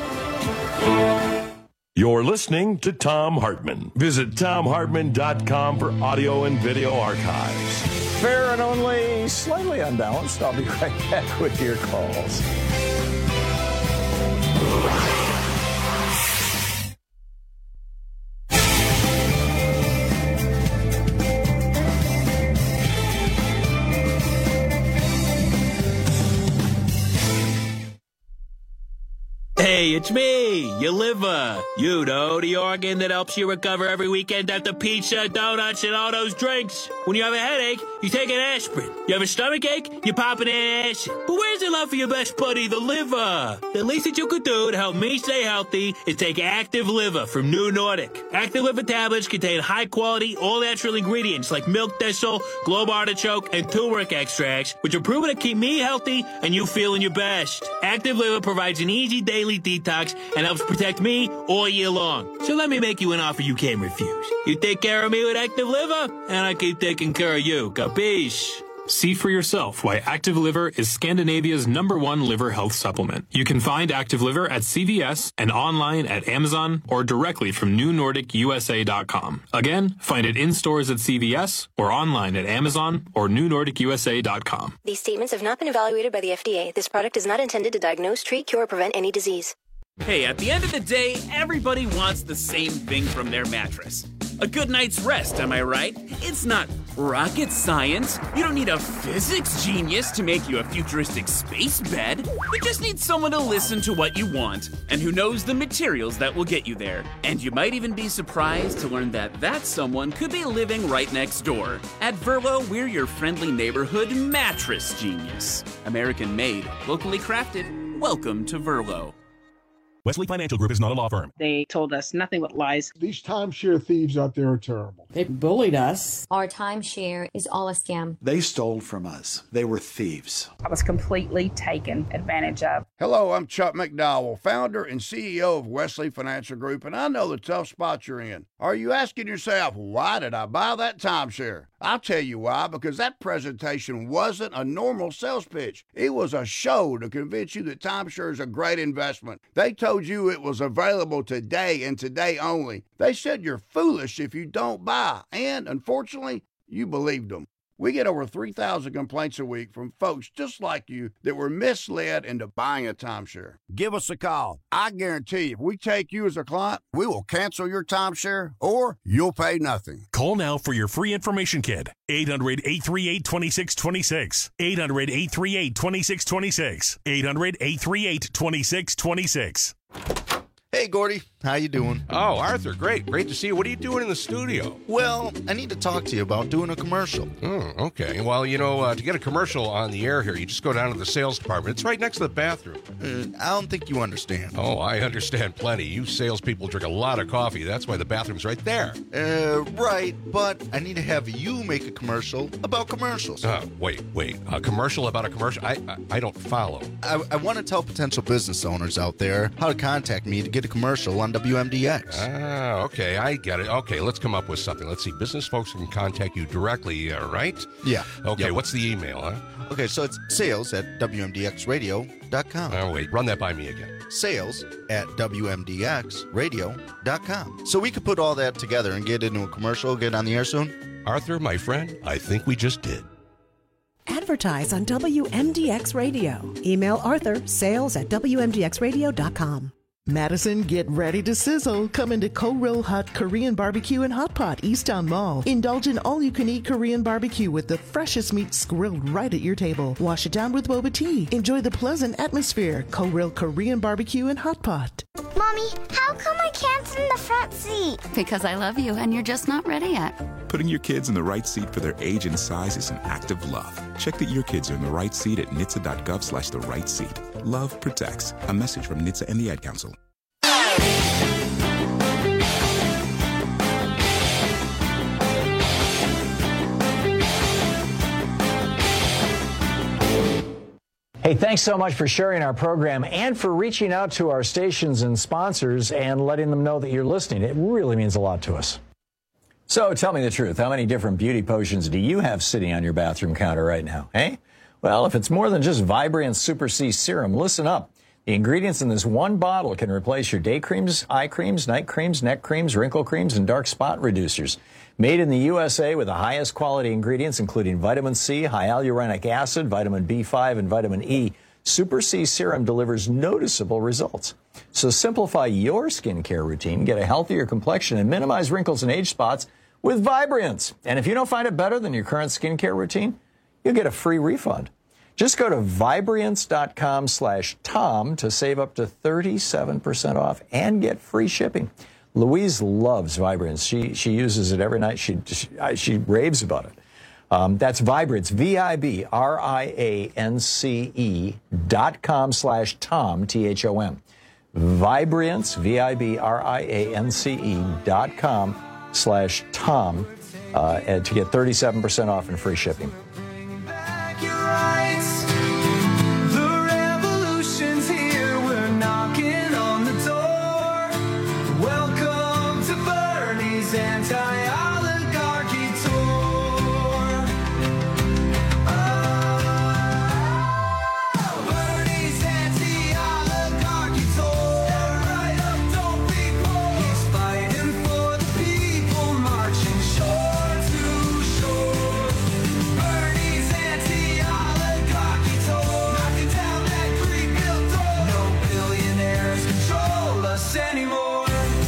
You're listening to Thom Hartmann. Visit Thom Hartmann dot com for audio and video archives. Fair and only slightly unbalanced. I'll be right back with your calls. Hey, it's me, your liver. You know, the organ that helps you recover every weekend after pizza, donuts, and all those drinks. When you have a headache, you take an aspirin. You have a stomach ache, you pop an acid. But where's the love for your best buddy, the liver? The least that you could do to help me stay healthy is take Active Liver from New Nordic. Active Liver tablets contain high-quality, all-natural ingredients like milk thistle, globe artichoke, and turmeric extracts, which are proven to keep me healthy and you feeling your best. Active Liver provides an easy daily detox and helps protect me all year long. So let me make you an offer you can't refuse. You take care of me with Active Liver, and I keep taking care of you. Capiche? See for yourself why Active Liver is Scandinavia's number one liver health supplement. You can find Active Liver at C V S and online at Amazon or directly from New Nordic U S A dot com. Again, find it in stores at C V S or online at Amazon or New Nordic U S A dot com. These statements have not been evaluated by the F D A. This product is not intended to diagnose, treat, cure, or prevent any disease. Hey, at the end of the day, everybody wants the same thing from their mattress. A good night's rest, am I right? It's not rocket science. You don't need a physics genius to make you a futuristic space bed. You just need someone to listen to what you want and who knows the materials that will get you there. And you might even be surprised to learn that that someone could be living right next door. At Verlo, we're your friendly neighborhood mattress genius. American made, locally crafted. Welcome to Verlo. Wesley Financial Group is not a law firm. They told us nothing but lies. These timeshare thieves out there are terrible. They bullied us. Our timeshare is all a scam. They stole from us. They were thieves. I was completely taken advantage of. Hello, I'm Chuck McDowell, founder and C E O of Wesley Financial Group, and I know the tough spot you're in. Are you asking yourself, why did I buy that timeshare? I'll tell you why, because that presentation wasn't a normal sales pitch. It was a show to convince you that timeshare is a great investment. They told you it was available today and today only. They said you're foolish if you don't buy, and unfortunately, you believed them. We get over three thousand complaints a week from folks just like you that were misled into buying a timeshare. Give us a call. I guarantee you, if we take you as a client, we will cancel your timeshare or you'll pay nothing. Call now for your free information kit. eight hundred, eight three eight, two six two six. eight hundred, eight three eight, two six two six. eight hundred, eight three eight, two six two six. Hey, Gordy. How you doing? Oh, Arthur, great. Great to see you. What are you doing in the studio? Well, I need to talk to you about doing a commercial. Oh, okay. Well, you know, uh, to get a commercial on the air here, you just go down to the sales department. It's right next to the bathroom. Uh, I don't think you understand. Oh, I understand plenty. You salespeople drink a lot of coffee. That's why the bathroom's right there. Uh, right, but I need to have you make a commercial about commercials. Uh, wait, wait. A commercial about a commercial? I I, I don't follow. I, I want to tell potential business owners out there how to contact me to get a commercial on on W M D X. Ah, okay, I get it. Okay, let's come up with something. Let's see. Business folks can contact you directly, uh, right? Yeah. Okay, Yep. what's the email, huh? Okay, so it's sales at W M D X radio dot com. Oh, wait, run that by me again. Sales at W M D X radio dot com. So we could put all that together and get into a commercial, get on the air soon? Arthur, my friend, I think we just did. Advertise on W M D X Radio. Email Arthur, sales at W M D X radio dot com. Madison, get ready to sizzle. Come into Ko-Ro Hut Korean Barbecue and Hot Pot, Easttown Mall. Indulge in all-you-can-eat Korean barbecue with the freshest meats grilled right at your table. Wash it down with boba tea. Enjoy the pleasant atmosphere. Ko-Ro Korean Barbecue and Hot Pot. Mommy, how come I can't sit in the front seat? Because I love you and you're just not ready yet. Putting your kids in the right seat for their age and size is an act of love. Check that your kids are in the right seat at N H T S A dot gov slash the right seat. Love protects. A message from N H T S A and the Ad Council. Hey, thanks so much for sharing our program and for reaching out to our stations and sponsors and letting them know that you're listening. It really means a lot to us. So tell me the truth. How many different beauty potions do you have sitting on your bathroom counter right now? Eh? Well, if it's more than just Vibrant Super C Serum, listen up. The ingredients in this one bottle can replace your day creams, eye creams, night creams, neck creams, wrinkle creams, and dark spot reducers. Made in the U S A with the highest quality ingredients, including vitamin C, hyaluronic acid, vitamin B five, and vitamin E, Super C Serum delivers noticeable results. So simplify your skincare routine, get a healthier complexion, and minimize wrinkles and age spots with Vibrance. And if you don't find it better than your current skincare routine, you'll get a free refund. Just go to Vibrance dot com slash Tom to save up to thirty-seven percent off and get free shipping. Louise loves Vibrance. She she uses it every night. She she, she raves about it. Um, that's Vibrance, V I B R I A N C E dot com slash Tom, T H O M. Vibrance, V I B R I A N C E dot com slash Tom uh, and to get thirty-seven percent off and free shipping. The revolution's here, we're knocking on the door. Welcome to Bernie's anti-oligarchy tour. Oh, Bernie's anti-oligarchy tour. Stand right up, don't be poor. He's fighting for the people, marching shore to shore. Bernie's anti-oligarchy tour. Knocking down that Greek door. No billionaires control us anymore.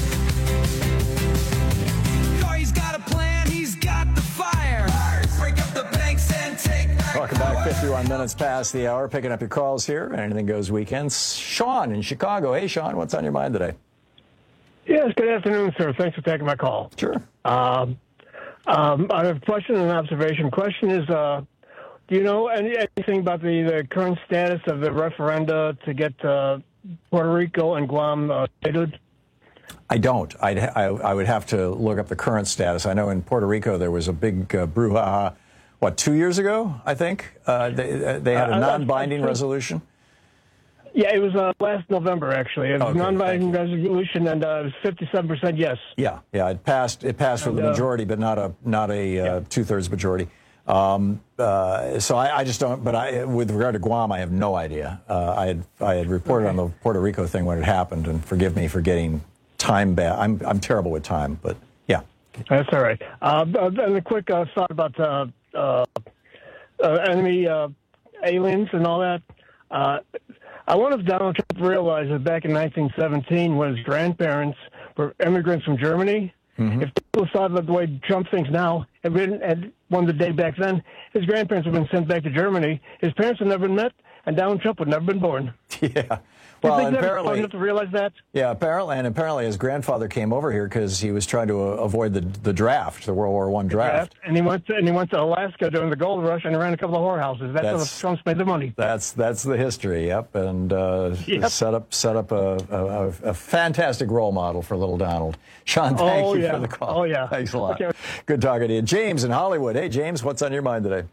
He's got a plan, he's got the fire. Break up the banks and take back. Welcome back, fifty-one minutes past the hour. Picking up your calls here. Anything Goes weekends. Sean in Chicago. Hey, Sean, what's on your mind today? Yes, good afternoon, sir. Thanks for taking my call. Sure. Um, um, I have a question and an observation. Question is, uh, do you know any, anything about the, the current status of the referenda to get uh, Puerto Rico and Guam uh, statehood? I don't. I'd, I, I would have to look up the current status. I know in Puerto Rico there was a big uh, brouhaha, what, two years ago, I think? Uh, they, they had a Uh, I- I- non-binding I think- resolution? Yeah, it was uh, last November, actually. It was Okay, a non-binding resolution, and uh, it was fifty-seven percent yes. Yeah, yeah, it passed. It passed with And, a uh, majority, but not a not a uh, two-thirds majority. Um, uh, so I, I just don't. But I, with regard to Guam, I have no idea. Uh, I had I had reported on the Puerto Rico thing when it happened, and forgive me for getting time bad. I'm I'm terrible with time, but yeah. That's all right. Uh, and a quick uh, thought about uh, uh, uh, enemy uh, aliens and all that. Uh, I wonder if Donald Trump realized that back in nineteen seventeen, when his grandparents were immigrants from Germany, mm-hmm. if people thought of the way Trump thinks now, and been and one the day back then, his grandparents would have been sent back to Germany. His parents would never been met, and Donald Trump would never been born. Yeah. Do you Well, think they're apparently, smart enough to realize that? yeah, apparently, and apparently his grandfather came over here because he was trying to uh, avoid the the draft, the World War One draft. And he went to, and he went to Alaska during the gold rush and ran a couple of whorehouses. That's, That's- how the Trumps made their money. That's that's the history. Yep, and uh, Yep. set up set up a, a, a fantastic role model for little Donald. Sean, thank Oh, you yeah. for the call. Oh, yeah. Thanks a lot. Okay. Good talking to you, James in Hollywood. Hey, James, what's on your mind today?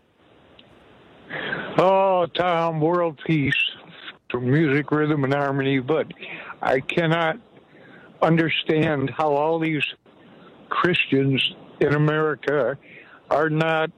Oh, Tom, world peace, music, rhythm, and harmony. But I cannot understand how all these Christians in America are not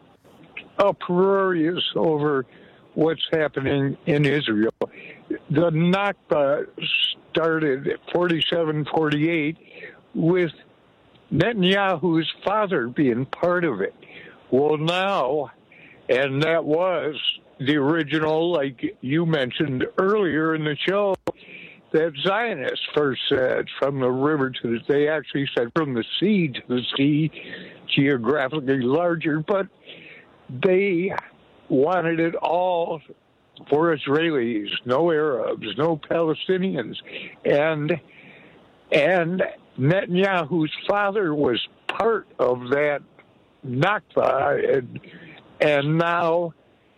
uproarious over what's happening in Israel. The Nakba started at forty-seven forty-eight with Netanyahu's father being part of it. Well, now, and that was the original, like you mentioned earlier in the show, that Zionists first said, from the river to the, they actually said from the sea to the sea, geographically larger, but they wanted it all for Israelis, no Arabs, no Palestinians. And, and Netanyahu's father was part of that Nakba, and, and now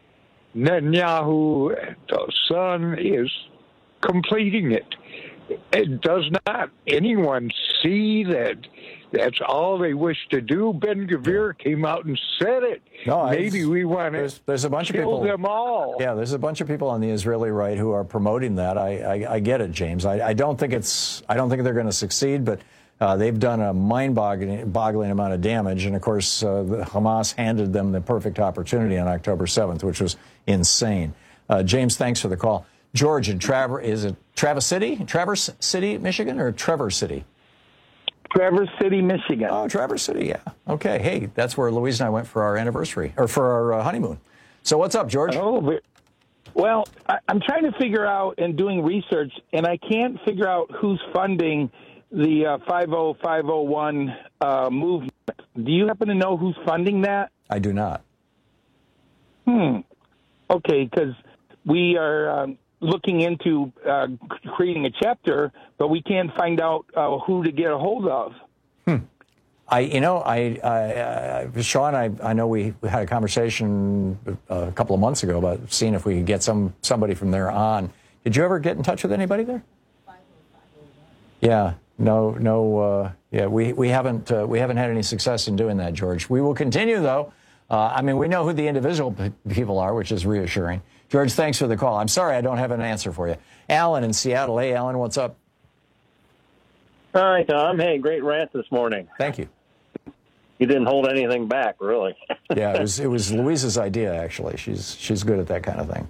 Netanyahu, the son, is completing it. It does not anyone see that that's all they wish to do? Ben Gvir came out and said it. No, Maybe we want to there's, there's a bunch kill of people, them all. Yeah, there's a bunch of people on the Israeli right who are promoting that. I, I, I get it, James. I, I don't think it's. I don't think they're going to succeed, but uh, they've done a mind-boggling boggling amount of damage. And of course, uh, the Hamas handed them the perfect opportunity on October seventh, which was insane. Uh, James, thanks for the call. George in Traverse, is it Traverse City, Traverse City, Michigan, or Traverse City? Traverse City, Michigan. Oh, Traverse City, yeah. Okay, hey, that's where Louise and I went for our anniversary, or for our uh, honeymoon. So what's up, George? Oh, well, I, I'm trying to figure out and doing research, and I can't figure out who's funding the uh, five oh five oh one uh, movement. Do you happen to know who's funding that? I do not. Hmm. Okay, because we are um, looking into uh, creating a chapter, but we can't find out uh, who to get a hold of. Hmm. I, you know, I, I, I Sean, I, I know we had a conversation a couple of months ago about seeing if we could get some somebody from there on. Did you ever get in touch with anybody there? Yeah, no, no, uh, yeah, we we haven't uh, we haven't had any success in doing that, George. We will continue though. Uh, I mean, we know who the individual p- people are, which is reassuring. George, thanks for the call. I'm sorry I don't have an answer for you. Alan in Seattle. Hey, Alan, what's up? Hi, Tom. Hey, great rant this morning. Thank you. You didn't hold anything back, really. Yeah, it was it was Louise's idea, actually. She's she's good at that kind of thing.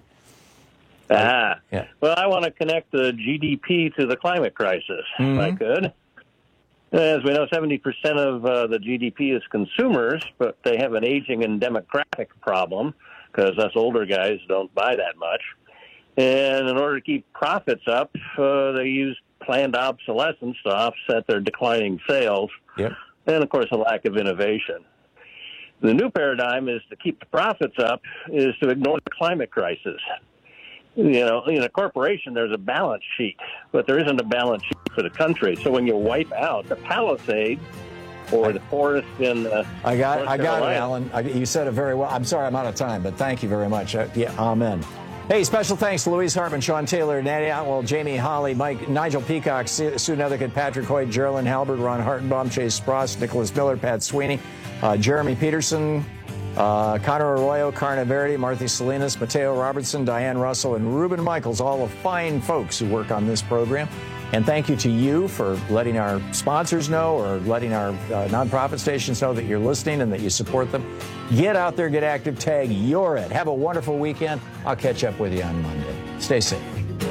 Ah. Yeah. Well, I want to connect the G D P to the climate crisis, mm-hmm. if I could. As we know, seventy percent of uh, the G D P is consumers, but they have an aging and demographic problem because us older guys don't buy that much. And in order to keep profits up, uh, they use planned obsolescence to offset their declining sales. Yep. And, of course, a lack of innovation. The new paradigm is to keep the profits up, is to ignore the climate crisis. You know, in a corporation, there's a balance sheet, but there isn't a balance sheet for the country. So when you wipe out the Palisades or the forest in uh, I got, North I got Carolina, it, Alan. I, you said it very well. I'm sorry I'm out of time, but thank you very much. Uh, yeah, amen. Hey, special thanks to Louise Hartman, Sean Taylor, Natty Otwell, Jamie Holly, Mike, Nigel Peacock, Sue Nethercutt, Patrick Hoyt, Geraldine Halbert, Ron Hartenbaum, Chase Spross, Nicholas Miller, Pat Sweeney, uh, Jeremy Peterson, uh, Connor Arroyo, Carna Verdi, Martha Salinas, Mateo Robertson, Diane Russell, and Ruben Michaels, all the fine folks who work on this program. And thank you to you for letting our sponsors know or letting our uh, nonprofit stations know that you're listening and that you support them. Get out there, get active, tag You're It. Have a wonderful weekend. I'll catch up with you on Monday. Stay safe.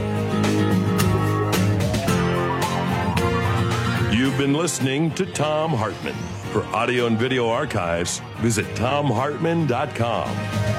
You've been listening to Thom Hartmann. For audio and video archives, visit thom hartmann dot com.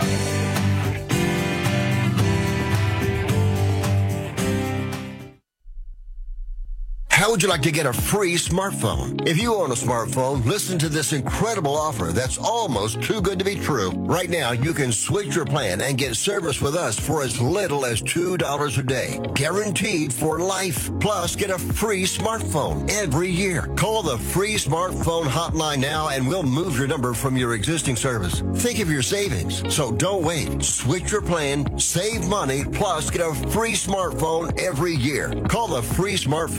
How would you like to get a free smartphone? If you own a smartphone, listen to this incredible offer that's almost too good to be true. Right now, you can switch your plan and get service with us for as little as two dollars a day. Guaranteed for life. Plus, get a free smartphone every year. Call the free smartphone hotline now and we'll move your number from your existing service. Think of your savings. So don't wait. Switch your plan, save money, plus get a free smartphone every year. Call the free smartphone hotline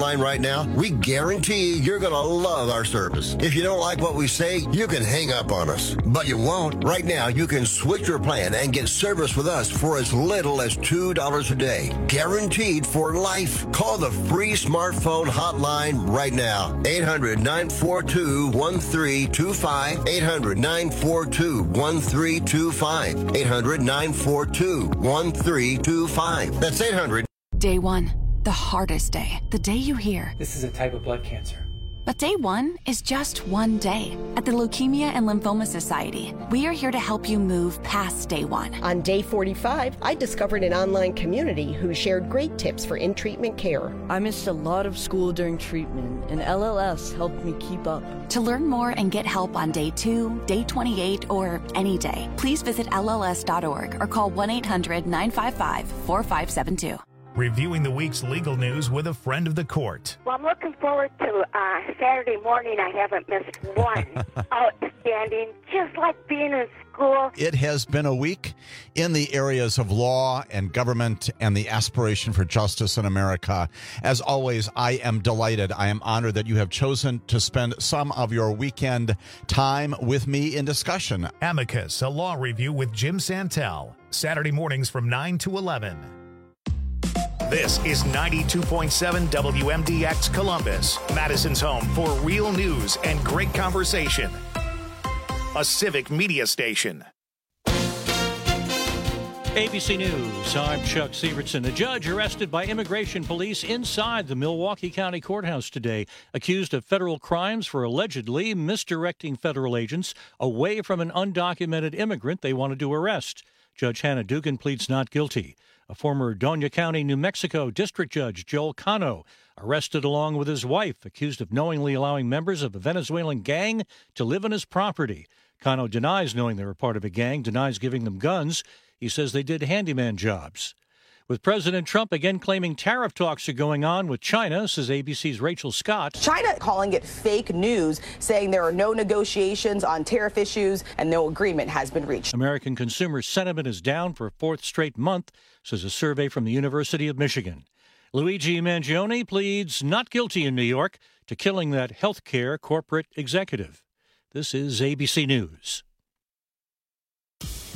hotline right now, we guarantee you're going to love our service. If you don't like what we say, you can hang up on us. But you won't. Right now, you can switch your plan and get service with us for as little as two dollars a day. Guaranteed for life. Call the free smartphone hotline right now. eight hundred, nine four two, one three two five. eight hundred, nine four two, one three two five. eight hundred, nine four two, one three two five. That's eight hundred. Day one, the hardest day. The day you hear, this is a type of blood cancer. But day one is just one day. At the Leukemia and Lymphoma Society, we are here to help you move past day one. On day forty-five, I discovered an online community who shared great tips for in-treatment care. I missed a lot of school during treatment, and L L S helped me keep up. To learn more and get help on day two, day twenty-eight, or any day, please visit L L S dot org or call one eight hundred, nine five five, four five seven two. Reviewing the week's legal news with a friend of the court. Well, I'm looking forward to uh, Saturday morning. I haven't missed one. Outstanding. Just like being in school. It has been a week in the areas of law and government and the aspiration for justice in America. As always, I am delighted. I am honored that you have chosen to spend some of your weekend time with me in discussion. Amicus, a law review with Jim Santel. Saturday mornings from nine to eleven. This is ninety-two point seven W M D X Columbus, Madison's home for real news and great conversation. A civic media station. A B C News, I'm Chuck Sievertson. A judge arrested by immigration police inside the Milwaukee County Courthouse today, accused of federal crimes for allegedly misdirecting federal agents away from an undocumented immigrant they wanted to arrest. Judge Hannah Dugan pleads not guilty. A former Doña County, New Mexico District Judge, Joel Cano, arrested along with his wife, accused of knowingly allowing members of a Venezuelan gang to live on his property. Cano denies knowing they were part of a gang, denies giving them guns. He says they did handyman jobs. With President Trump again claiming tariff talks are going on with China, says A B C's Rachel Scott. China calling it fake news, saying there are no negotiations on tariff issues and no agreement has been reached. American consumer sentiment is down for a fourth straight month, says a survey from the University of Michigan. Luigi Mangione pleads not guilty in New York to killing that health care corporate executive. This is A B C News.